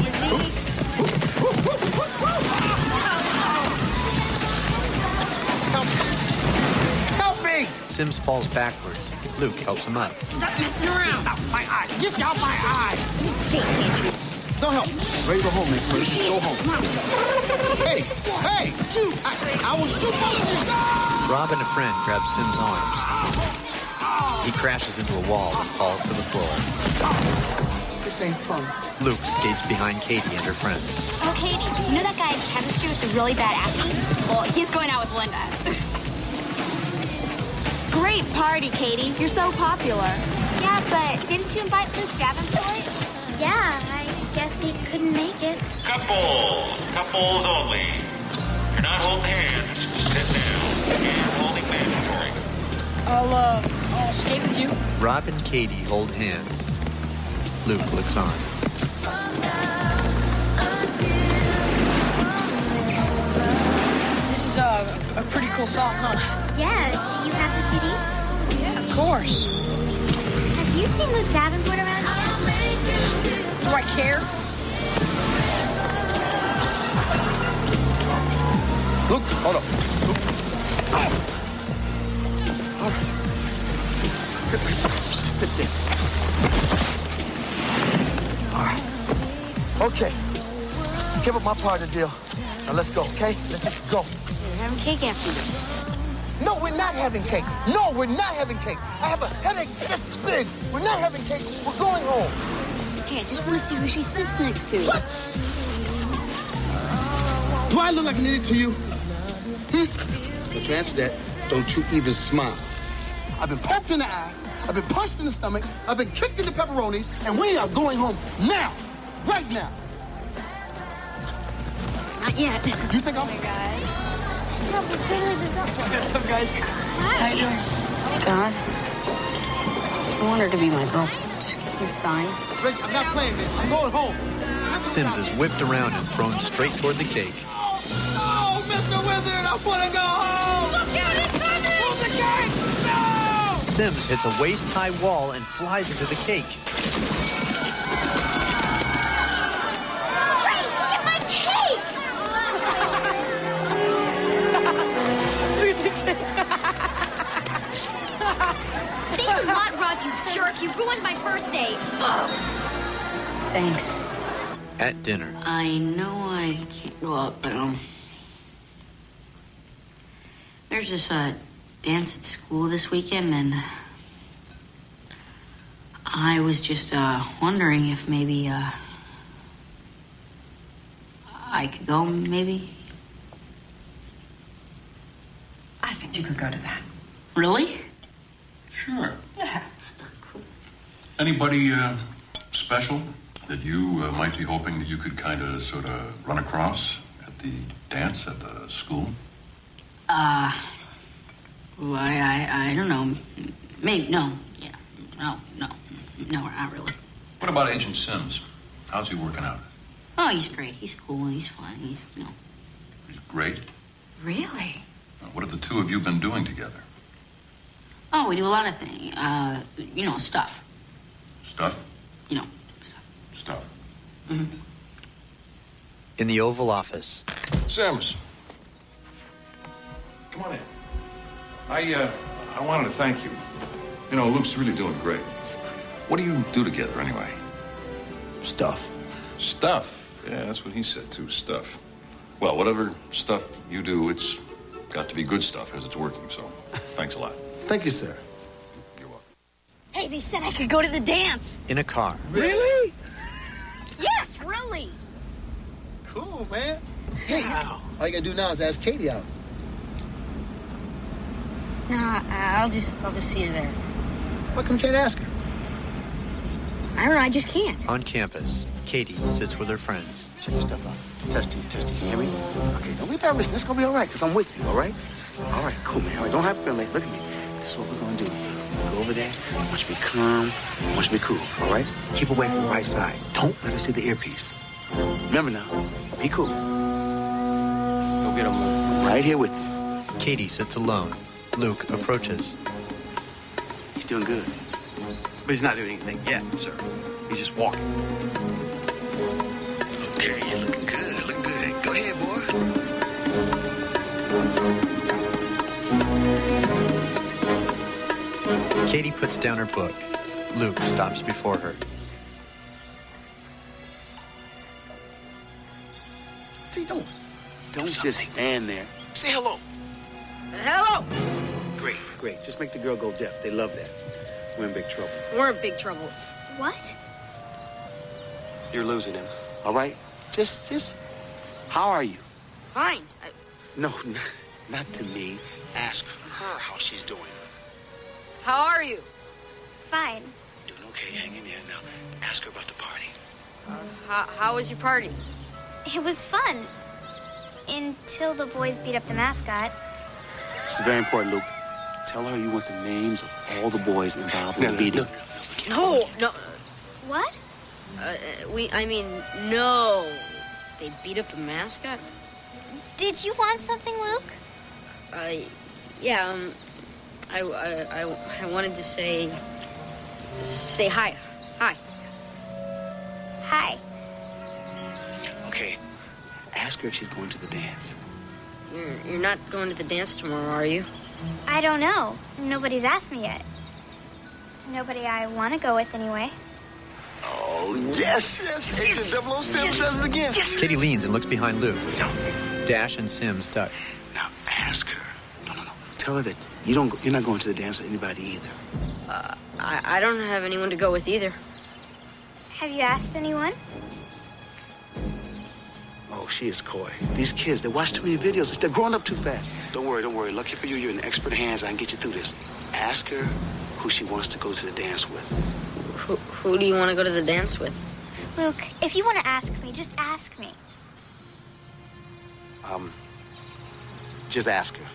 Help me! Sims falls backwards. Luke helps him up. Stop messing around. Out my eye. Just out my eye. See, can't you? Don't help. Ready to go home, man. Let's just go home. Hey! Shoot! I will shoot both of you! Rob and a friend grab Sims' arms. He crashes into a wall and falls to the floor. This ain't fun. Luke skates behind Katie and her friends. Oh, Katie, you know that guy in chemistry with the really bad acne? Well, he's going out with Linda. Great party, Katie. You're so popular. Yeah, but didn't you invite Luke Davenport? Yeah, I guess he couldn't make it. Couples only. You're not holding hands. Sit down. And holding mandatory. I'll skate with you. Rob and Katie hold hands. Luke looks on. This is a pretty cool song, huh? Yeah, do you have the CD? Yeah, of course. Have you seen Luke Davenport around here? Do I care? Luke, hold up. Luke. All right. Sit right there. Just sit there. All right. Okay. Give up my part of the deal. Now let's go, okay? Let's just go. We're having cake after this. No, we're not having cake. No, we're not having cake. I have a headache this big. We're not having cake. We're going home. Hey, I just want to see who she sits next to. What? Do I look like an idiot to you? Don't you answer that. Don't you even smile. I've been poked in the eye. I've been punched in the stomach. I've been kicked in the pepperonis. And we are going home now. Right now. Not yet. You think I'm... No, he's totally bizarre. What's up, guys? Hi. God, I want her to be my girlfriend. Just give me a sign. Reggie, I'm not playing, man. I'm going home. Sims is whipped around and thrown straight toward the cake. Oh, Mr. Wizard, I want to go home. Look out, it's coming! Move the cake! No! Sims hits a waist-high wall and flies into the cake. Wait, look at my cake! Thanks a lot, Rob, you jerk. You ruined my birthday. Thanks. At dinner. I know I can't go out, but there's this dance at school this weekend, and I was just wondering if maybe I could go, maybe. I think you could go to that. Really? Sure. Yeah. Anybody special that you might be hoping that you could kind of sort of run across at the dance at the school? Well, I don't know. Maybe, no. Yeah. No, not really. What about Agent Sims? How's he working out? Oh, he's great. He's cool. He's fun. He's Great. Really? What have the two of you been doing together? Oh, we do a lot of things. Stuff. Stuff? Stuff. Mm-hmm. In the Oval Office. Sims. Come on in. I wanted to thank you. You know, Luke's really doing great. What do you do together, anyway? Stuff. Stuff? Yeah, that's what he said, too. Stuff. Well, whatever stuff you do, it's got to be good stuff as it's working, so thanks a lot. Thank you, sir. Hey, they said I could go to the dance. In a car. Really? Yes, really. Cool, man. Hey, all you gotta do now is ask Katie out. Nah, I'll just see her there. Why come you can't ask her? I don't know, I just can't. On campus, Katie sits with her friends. Check your stuff out. Testing. Can you hear me? Okay, don't be nervous. This gonna be all right, because I'm with you, all right? All right, cool, man. All right, don't have to feel late. Look at me. This is what we're gonna do. Go over there. I want you to be calm. I want you to be cool, all right? Keep away from the right side. Don't let her see the earpiece. Remember now, be cool. Go get him. I'm right here with you. Katie sits alone. Luke approaches. He's doing good. But he's not doing anything yet, sir. He's just walking. Okay, you're looking good. Looking good. Go ahead, boy. Katie puts down her book. Luke stops before her. What's he doing? Don't just stand there. Say hello. Hello. Great. Just make the girl go deaf. They love that. We're in big trouble. We're in big trouble. What? You're losing him. All right? Just, how are you? Fine. No, not to me. Ask her how she's doing. How are you? Fine. Doing okay. Hang in there. Now, ask her about the party. How was your party? It was fun. Until the boys beat up the mascot. This is very important, Luke. Tell her you want the names of all the boys involved in the beating. No. What? No. They beat up the mascot? Did you want something, Luke? Yeah, I wanted to say hi. Hi. Hi. Okay. Ask her if she's going to the dance. You're not going to the dance tomorrow, are you? I don't know. Nobody's asked me yet. Nobody I want to go with anyway. Oh, yes. Agent 007 does it again. Yes. Katie leans and looks behind Luke. Dash and Sims duck. Now ask her. No. Tell her that you're not going to the dance with anybody either. I don't have anyone to go with either. Have you asked anyone? Oh, she is coy. These kids, they watch too many videos. They're growing up too fast. Don't worry. Lucky for you, you're in expert hands. I can get you through this. Ask her who she wants to go to the dance with. Who do you want to go to the dance with? Luke, if you want to ask me, just ask me. Just ask her.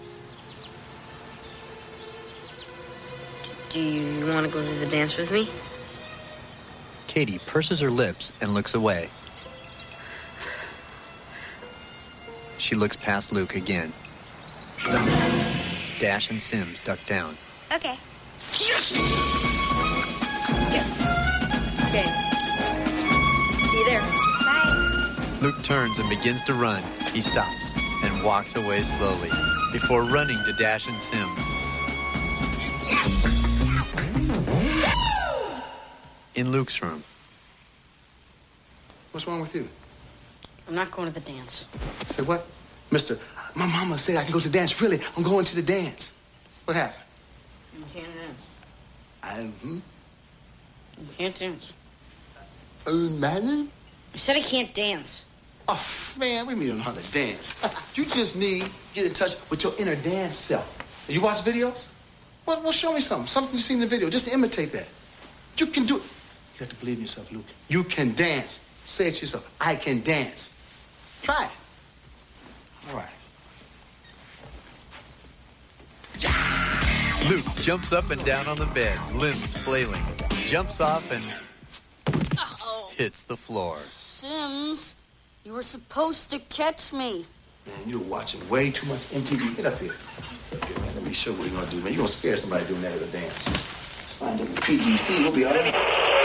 Do you want to go to the dance with me? Katie purses her lips and looks away. She looks past Luke again. Dash and Sims duck down. Okay. Yes! Okay. See you there. Bye. Luke turns and begins to run. He stops and walks away slowly before running to Dash and Sims. In Luke's room. What's wrong with you? I'm not going to the dance. Say what? Mister, my mama said I can go to the dance. Really, I'm going to the dance. What happened? You can't dance. You can't dance. Madden? I said I can't dance. Oh, man, we don't know how to dance. You just need to get in touch with your inner dance self. You watch videos? Well, show me something. Something you see in the video. Just imitate that. You can do it. You have to believe in yourself, Luke. You can dance. Say it to yourself. I can dance. Try it. All right. Luke jumps up and down on the bed, limbs flailing, jumps off and hits the floor. Sims, you were supposed to catch me. Man, you're watching way too much MTV. Get up here. Get up here, man. Let me show you what you're going to do, man. You're going to scare somebody doing that at a dance. Signed up with PGC. We'll be all right.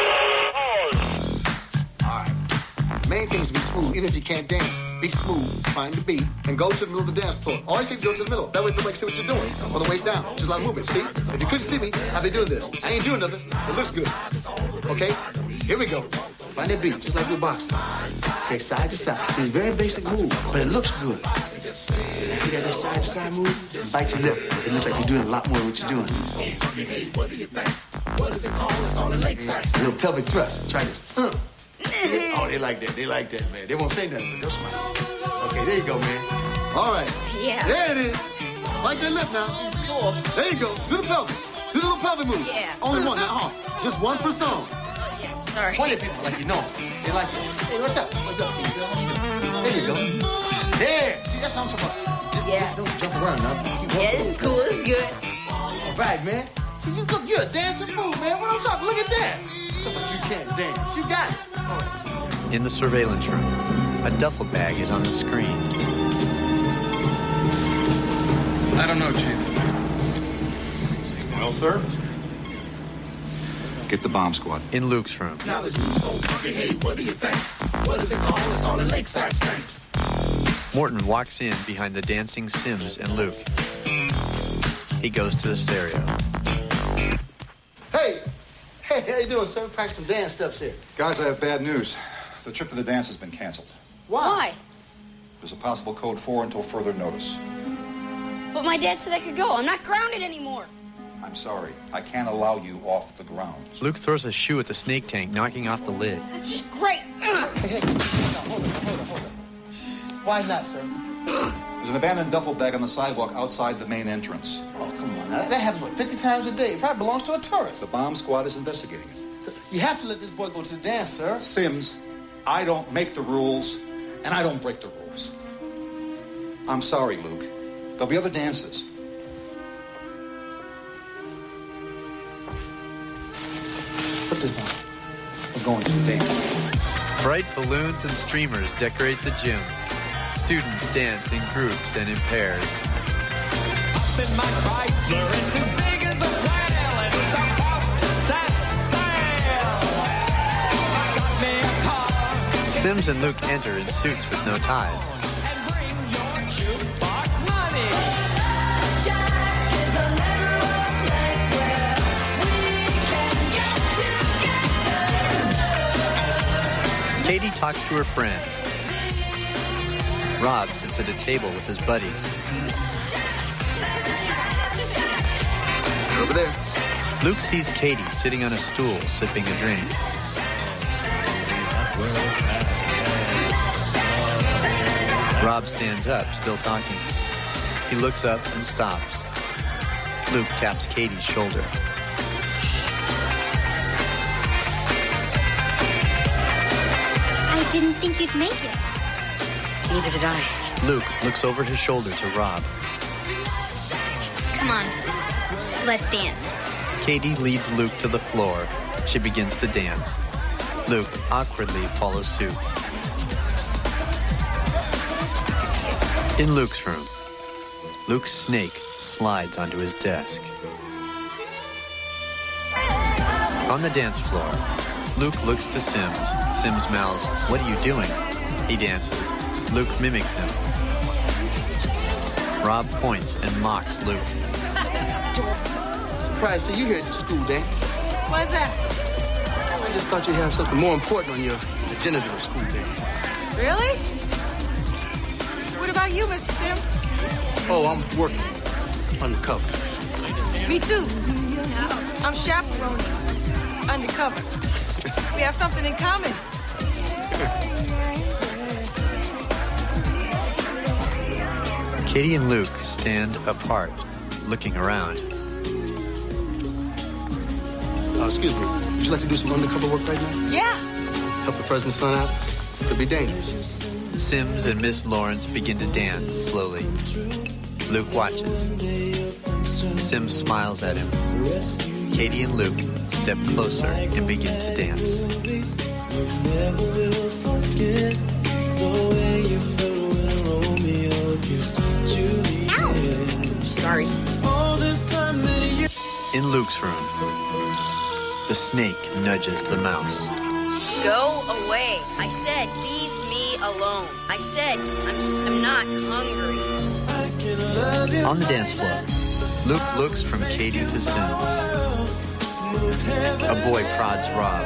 All right. Main thing is to be smooth, even if you can't dance. Be smooth, find the beat, and go to the middle of the dance floor. Always say go to the middle. That way nobody can see what you're doing. Or the waist down. Just a lot of movement. See? If you couldn't see me, I'd be doing this. I ain't doing nothing. It looks good. Okay? Here we go. Find that beat, just like we're boxing. Okay, side to side. See, it's a very basic move, but it looks good. If you got that side to side move, bite your lip. It looks like you're doing a lot more than what you're doing. What do you think? What is it called? It's called a lakeside. A little pelvic thrust. Try this. Oh, they like that. They like that, man. They won't say nothing, but they'll smile. Okay, there you go, man. All right. Yeah. There it is. Bite that lip now. Cool. There you go. Do the pelvic. Do the little pelvic move. Yeah. Only one, not just one per song. Sorry. Point at people like you know. They like that. Hey, what's up? What's up? There you go. There. See, that's what I'm talking about. Just don't jump around now. Yeah, it's cool. It's good. All right, man. See, you're a dancing fool, man. What I'm talking. Look at that. So, but you can't dance. You got it. In the surveillance room, a duffel bag is on the screen. I don't know, Chief. Well, sir? Get the bomb squad. In Luke's room. Now this move's so funky, hey, what do you think? What is it called? It's called a lakeside stank. Morton walks in behind the dancing Sims and Luke. He goes to the stereo. Hey, how you doing, sir? Practice some dance steps here. Guys, I have bad news. The trip to the dance has been canceled. Why? There's a possible code 4 until further notice. But my dad said I could go. I'm not grounded anymore. I'm sorry. I can't allow you off the ground. Luke throws a shoe at the snake tank, knocking off the lid. It's just great. Hey, hold on. Why not, sir? There's an abandoned duffel bag on the sidewalk outside the main entrance. Oh, come on. Now, that happens, 50 times a day? It probably belongs to a tourist. The bomb squad is investigating it. You have to let this boy go to the dance, sir. Sims, I don't make the rules, and I don't break the rules. I'm sorry, Luke. There'll be other dances. Put this on. We're going to the dance. Bright balloons and streamers decorate the gym. Students dance in groups and in pairs. Up in my Chrysler, it's as big as a whale, and it's about to set sail. I got me a car. Sims and Luke enter in suits with no ties. And bring your jukebox money. Shack is a little place where we can get together. Katie talks to her friends. Rob sits at a table with his buddies. Over there. Luke sees Katie sitting on a stool, sipping a drink. Rob stands up, still talking. He looks up and stops. Luke taps Katie's shoulder. I didn't think you'd make it. Neither did I. Luke looks over his shoulder to Rob. Come on, let's dance. Katie leads Luke to the floor. She begins to dance. Luke awkwardly follows suit. In Luke's room, Luke's snake slides onto his desk. On the dance floor, Luke looks to Sims. Sims mouths, "What are you doing?" He dances. Luke mimics him. Rob points and mocks Luke. Surprised to see you here at the school dance. Why's that? I just thought you'd have something more important on your agenda than a school dance. Really? What about you, Mr. Sim? Oh, I'm working undercover. Me too. I'm chaperoning. Undercover. We have something in common. Katie and Luke stand apart, looking around. Excuse me. Would you like to do some undercover work right now? Yeah. Help the president's son out? Could be dangerous. Sims and Miss Lawrence begin to dance slowly. Luke watches. Sims smiles at him. Katie and Luke step closer and begin to dance. Ow! Sorry. In Luke's room, the snake nudges the mouse. Go away. I said, leave me alone. I said, I'm not hungry. On the dance floor, Luke looks from Katie to Sims. A boy prods Rob.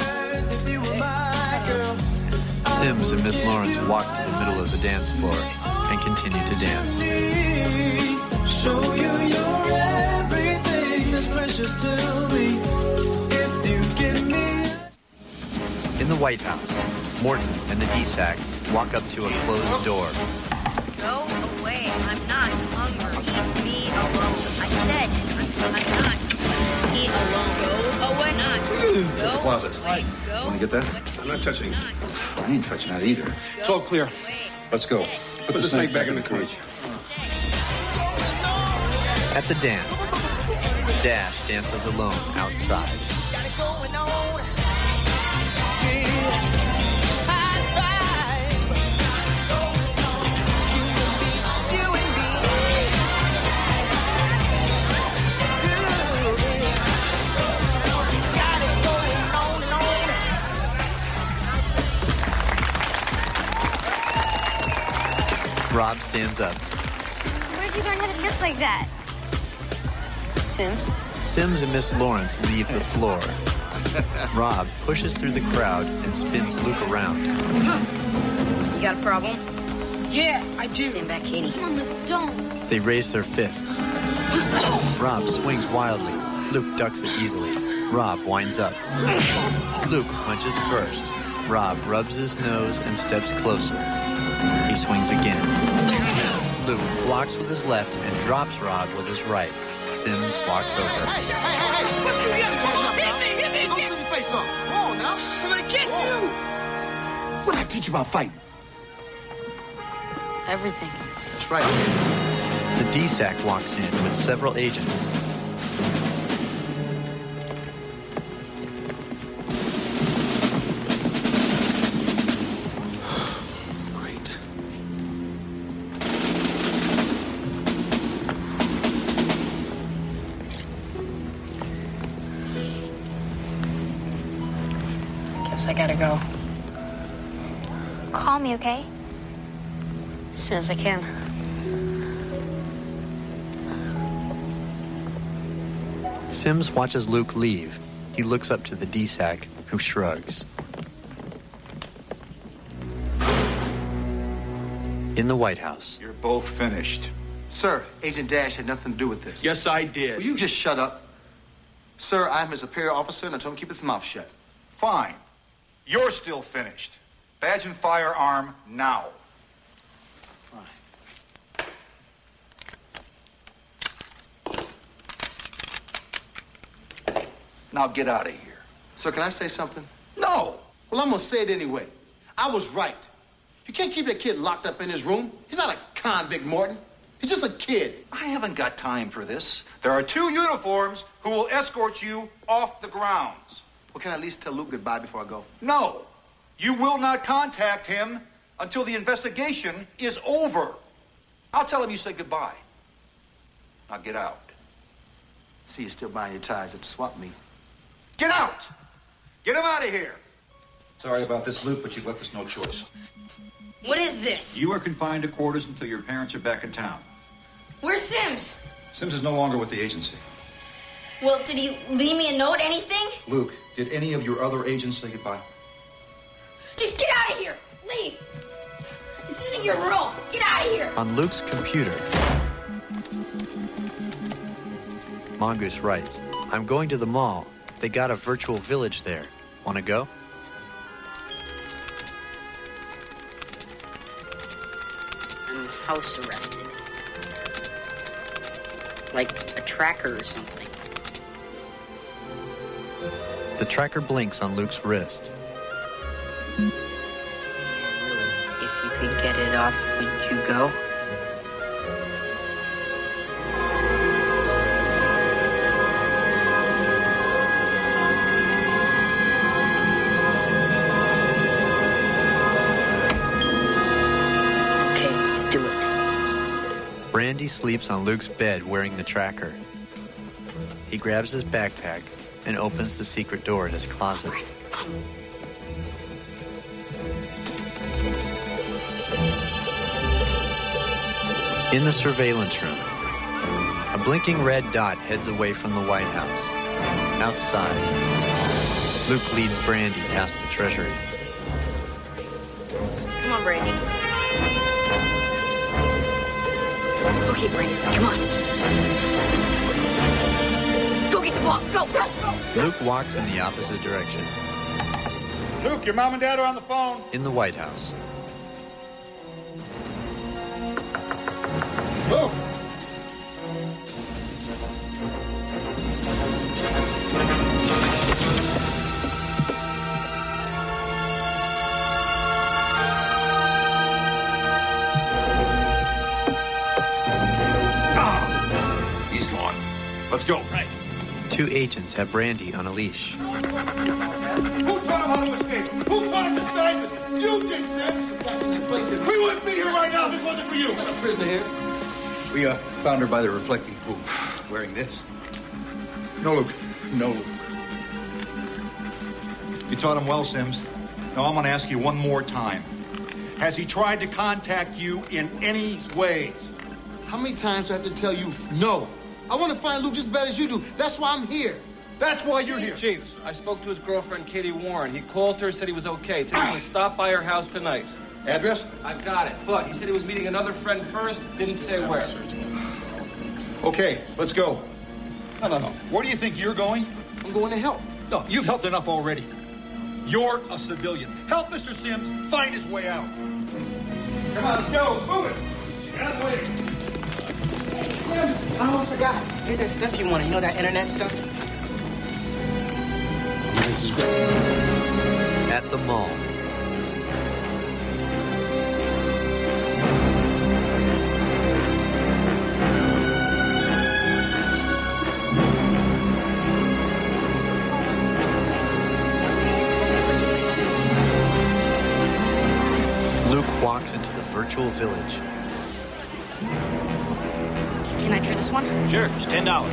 Sims and Miss Lawrence walk to the middle of the dance floor and continue to dance. Show you you're everything that's precious to me. If you give me. In the White House, Morton and the DSAC walk up to a closed door. Go away. I'm not hungry. Leave me alone. I said, I'm not. Eat alone. Go away. Not. Go Closet. away. Go. Want to get that? I'm not touching it. I ain't touching that either. It's all clear. Let's go. Put the snake back in the cage. At the dance, Dash dances alone outside. Rob stands up. Where'd you learn how to dance like that? Sims? Sims and Miss Lawrence leave the floor. Rob pushes through the crowd and spins Luke around. You got a problem? Yeah, I do. Stand back, Katie. Come on, Luke, don't. They raise their fists. Rob swings wildly. Luke ducks it easily. Rob winds up. Luke punches first. Rob rubs his nose and steps closer. He swings again. Luke blocks with his left and drops Rob with his right. Sims walks over. Hey! What you got? Come on, hit me! Don't turn your face off. Come on now. I'm gonna get you! What did I teach you about fighting? Everything. That's right. The DSAC walks in with several agents. Great. Guess I gotta go. Call me, okay? As soon as I can. Sims watches Luke leave. He looks up to the DSAC, who shrugs. In the White House, You're both finished. Sir, Agent Dash had nothing to do with this. Yes, I did. Will you just shut up? Sir, I'm his superior officer, and I told him to keep his mouth shut. Fine. You're still finished. Badge and firearm now. Now get out of here. Sir, can I say something? No! Well, I'm gonna say it anyway. I was right. You can't keep that kid locked up in his room. He's not a convict, Morton. He's just a kid. I haven't got time for this. There are 2 uniforms who will escort you off the grounds. Well, can I at least tell Luke goodbye before I go? No. You will not contact him until the investigation is over. I'll tell him you said goodbye. Now get out. See, you're still buying your ties at the swap meet. Get out! Get him out of here! Sorry about this, Luke, but you've left us no choice. What is this? You are confined to quarters until your parents are back in town. Where's Sims? Sims is no longer with the agency. Well, did he leave me a note, anything? Luke, did any of your other agents say goodbye? Just get out of here. Leave. This isn't your room. Get out of here. on Luke's computer, Mongoose writes, "I'm going to the mall. They got a virtual village there. Want to go?" I'm house arrested. like a tracker or something. The tracker blinks on Luke's wrist. If you could get it off, would you go? Okay, let's do it. Brandy sleeps on Luke's bed wearing the tracker. He grabs his backpack and opens the secret door in his closet. In the surveillance room, a blinking red dot heads away from the White House. Outside, Luke leads Brandy past the Treasury. Come on, Brandy. Okay, Brandy, come on. Go get the ball. Go, go, go. Luke walks in the opposite direction. Luke, your mom and dad are on the phone. In the White House, Luke! He's gone. Let's go. Right. two agents have Brandy on a leash. Who taught him how to escape? Who taught him disguises? You did, Sid. We wouldn't be here right now if it wasn't for you. Got a prisoner here. We found her by the reflecting pool, wearing this. No, Luke. No, Luke. You taught him well, Sims. Now I'm going to ask you one more time. Has he tried to contact you in any way? How many times do I have to tell you no? I want to find Luke just as bad as you do. That's why I'm here. That's why you're here. Chief, I spoke to his girlfriend, Katie Warren. He called her, said he was okay. Said he was going to stop by her house tonight. Address? I've got it. But he said he was meeting another friend first. Didn't say where. Okay, let's go. No. Where do you think you're going? I'm going to help. No, you've helped enough already. You're a civilian. Help Mr. Sims find his way out. Come on, let's go. Let's move it. Get out of the way. Sims, I almost forgot. Here's that stuff you wanted. You know that internet stuff? This is great. At the mall. Luke walks into the virtual village. Can I try this one? Sure, it's $10.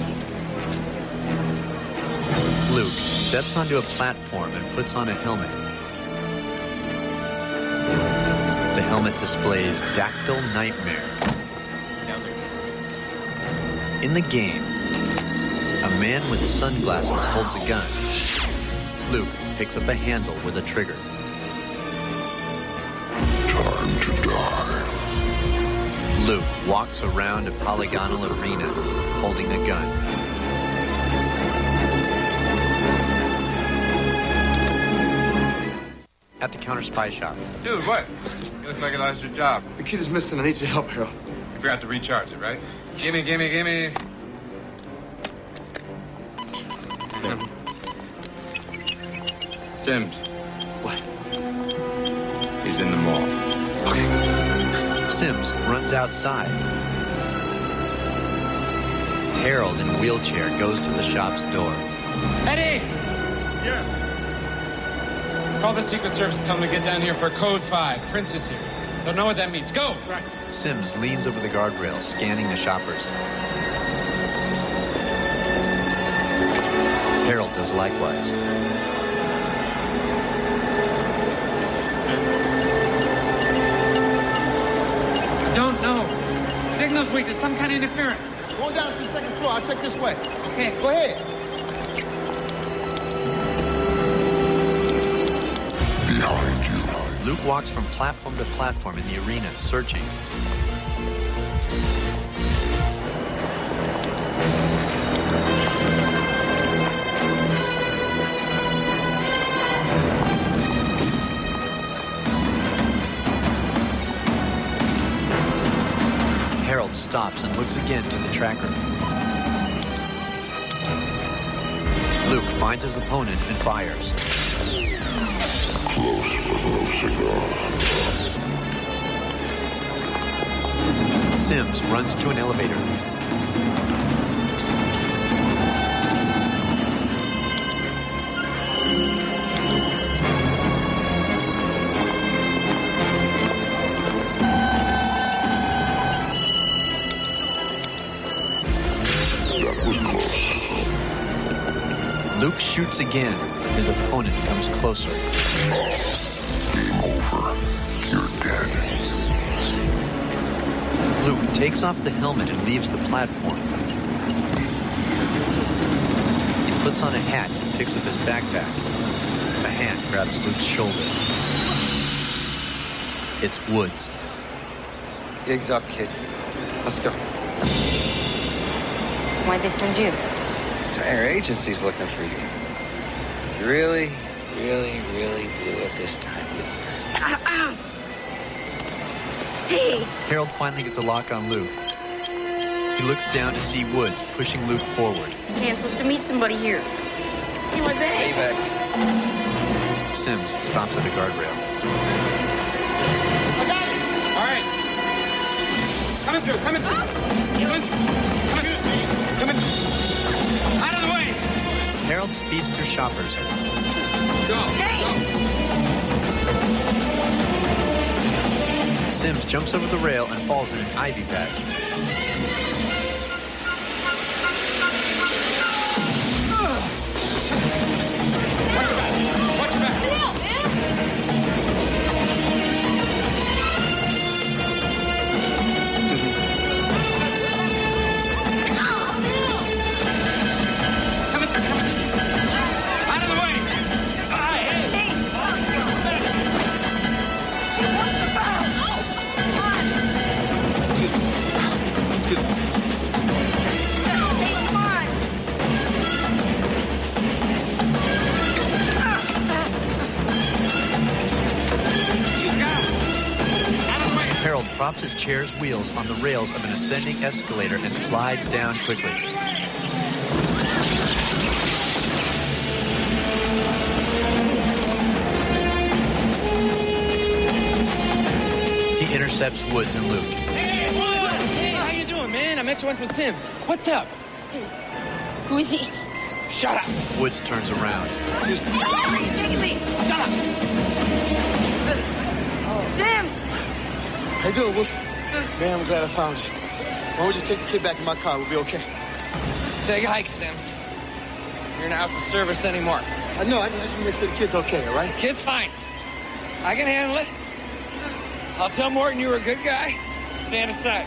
Luke steps onto a platform and puts on a helmet. The helmet displays Dactyl Nightmare. In the game, a man with sunglasses holds a gun. Luke picks up a handle with a trigger. Time to die. Luke walks around a polygonal arena holding a gun. At the counter spy shop. Dude, what? You look like you lost your job. The kid is missing. I need your help, Harold. You forgot to recharge it, right? Gimme. Sims. What? He's in the mall. Sims runs outside. Harold in a wheelchair goes to the shop's door. Eddie! Yeah. Call the Secret Service and tell them to get down here for Code 5. Prince is here. Don't know what that means. Go! Right. Sims leans over the guardrail, scanning the shoppers. Harold does likewise. I don't know. Signal's weak. There's some kind of interference. Going down to the second floor. I'll check this way. Okay. Go ahead. Behind you. Luke walks from platform to platform in the arena, searching. Harold stops and looks again to the tracker. Luke finds his opponent and fires. Close but no cigar. Sims runs to an elevator. Luke shoots again. His opponent comes closer. Game over. You're dead. Luke takes off the helmet and leaves the platform. He puts on a hat and picks up his backpack. A hand grabs Luke's shoulder. It's Woods. Gig's up, kid. Let's go. Why'd they send you? Entire agency's looking for you. You really blew it this time, Luke. Hey! Harold finally gets a lock on Luke. He looks down to see Woods pushing Luke forward. Hey, I'm supposed to meet somebody here. Hey, my bag! Payback. Sims stops at a guardrail. I got it! All right. Coming through. Coming. Out of the way! Harold speeds through shoppers. Go. Sims jumps over the rail and falls in an ivy patch. Watch your back. Get out, man! Out of the way! Harold props his chair's wheels on the rails of an ascending escalator and slides down quickly. He intercepts Woods and Luke. Hey, how you doing, man? I met you once with Tim. What's up? Hey, who is he? Shut up. Woods turns around. Where are you taking me? Shut up. Sims! How you doing, Woods? Man, I'm glad I found you. Why don't we just take the kid back in my car? We'll be okay. Take a hike, Sims. You're not out to service anymore. I know. I just want to make sure the kid's okay, all right? Kid's fine. I can handle it. I'll tell Morton you were a good guy. Stand aside.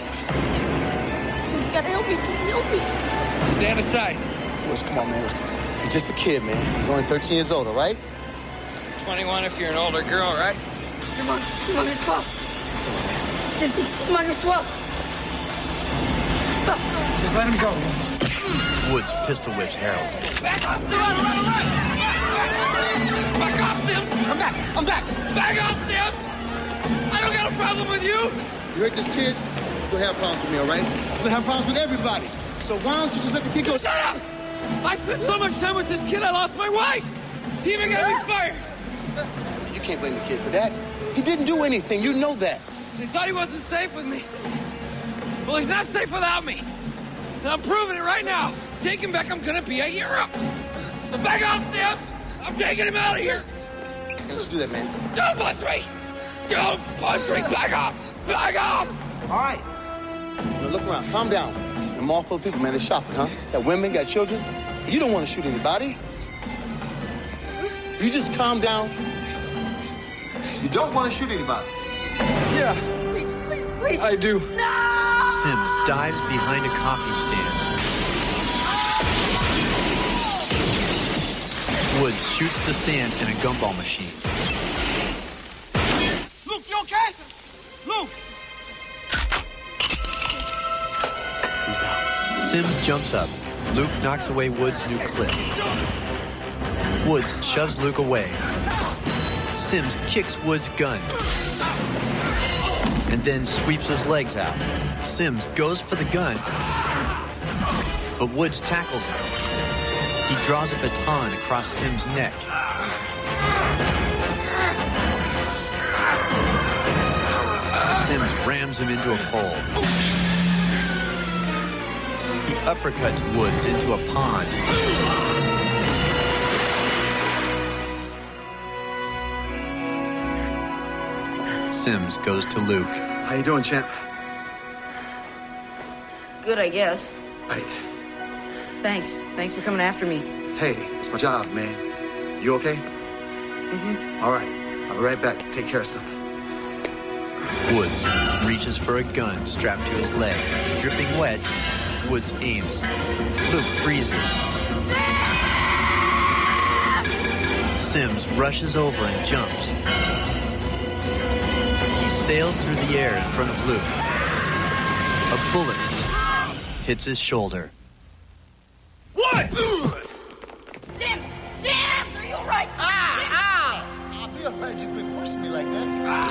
Sims, gotta help me. Please help me. Stand aside. Woods, come on, man. Look, he's just a kid, man. He's only 13 years old, all right? 21 if you're an older girl, right? Your mom is 12. Sims, his mom is 12. Just let him go. Woods pistol whips Harold. Back up, Sims! Back up, Sims! I'm back! Back up, Sims! I don't got a problem with you! You hurt this kid, you'll have problems with me, all right? You'll have problems with everybody. So why don't you just let the kid go? Shut up! I spent so much time with this kid, I lost my wife! He even got me fired! You can't blame the kid for that. He didn't do anything. You know that. He thought he wasn't safe with me. Well, he's not safe without me. And I'm proving it right now. Take him back, I'm gonna be a hero. So back off, Sims! I'm taking him out of here! Let's do that, man. Don't push me! Don't push me! Back off! Back off! All right. Now look around. Calm down. The mall full of people, man. They're shopping, huh? Got women, got children. You don't want to shoot anybody. You just calm down. You don't want to shoot anybody. Yeah. Please. I do. No! Sims dives behind a coffee stand. Woods shoots the stand in a gumball machine. Luke, you okay? Luke! He's out. Sims jumps up. Luke knocks away Woods' new clip. Woods shoves Luke away. Sims kicks Woods' gun and then sweeps his legs out. Sims goes for the gun, but Woods tackles him. He draws a baton across Sims' neck. Sims rams him into a pole. He uppercuts Woods into a pond. Sims goes to Luke. How you doing, champ? Good, I guess. Right. Thanks. Thanks for coming after me. Hey, it's my job, man. You okay? Mm-hmm. All right. I'll be right back. Take care of something. Woods reaches for a gun strapped to his leg. Dripping wet, Woods aims. Luke freezes. Sims rushes over and jumps. He sails through the air in front of Luke. A bullet hits his shoulder. What? Sims! Sims! Are you all right? I feel bad you've been pushing me like that.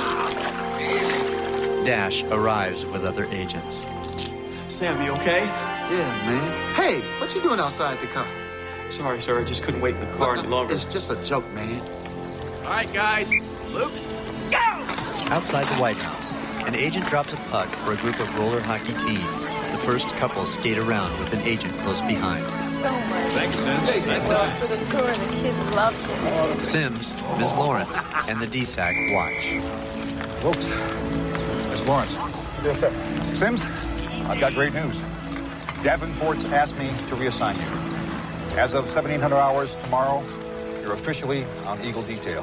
Dash arrives with other agents. Sam, you okay? Yeah, man. Hey, what you doing outside the car? Sorry, sir. I just couldn't wait in the car any longer. It's just a joke, man. All right, guys. Luke, go! Outside the White House, an agent drops a puck for a group of roller hockey teams. The first couple skate around with an agent close behind. So much. Thank you, Sam. Thanks for the tour. The kids loved it. Sims, Ms. Lawrence, and the DSAC watch. Folks, Miss Lawrence. Yes, sir. Sims, I've got great news. Davenport's asked me to reassign you. As of 1700 hours tomorrow, you're officially on Eagle Detail.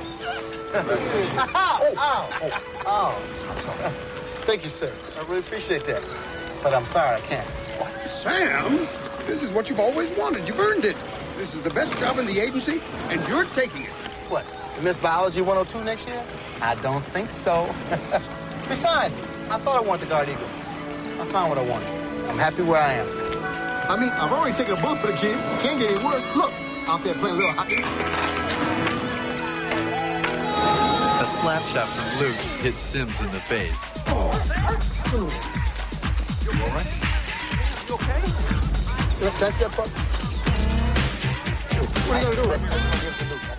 Oh. Thank you, sir. I really appreciate that. But I'm sorry, I can't. Sam, this is what you've always wanted. You've earned it. This is the best job in the agency, and you're taking it. What, Miss Biology 102 next year? I don't think so. Besides, I thought I wanted the Guard Eagle. I found what I wanted. I'm happy where I am. I mean, I've already taken a bump for the kid. Can't get any worse. Look, out there playing a little hockey. A slap shot from Luke hits Sims in the face. You all right? You okay? That's that part. What are you going to do? Let's give it to Luke.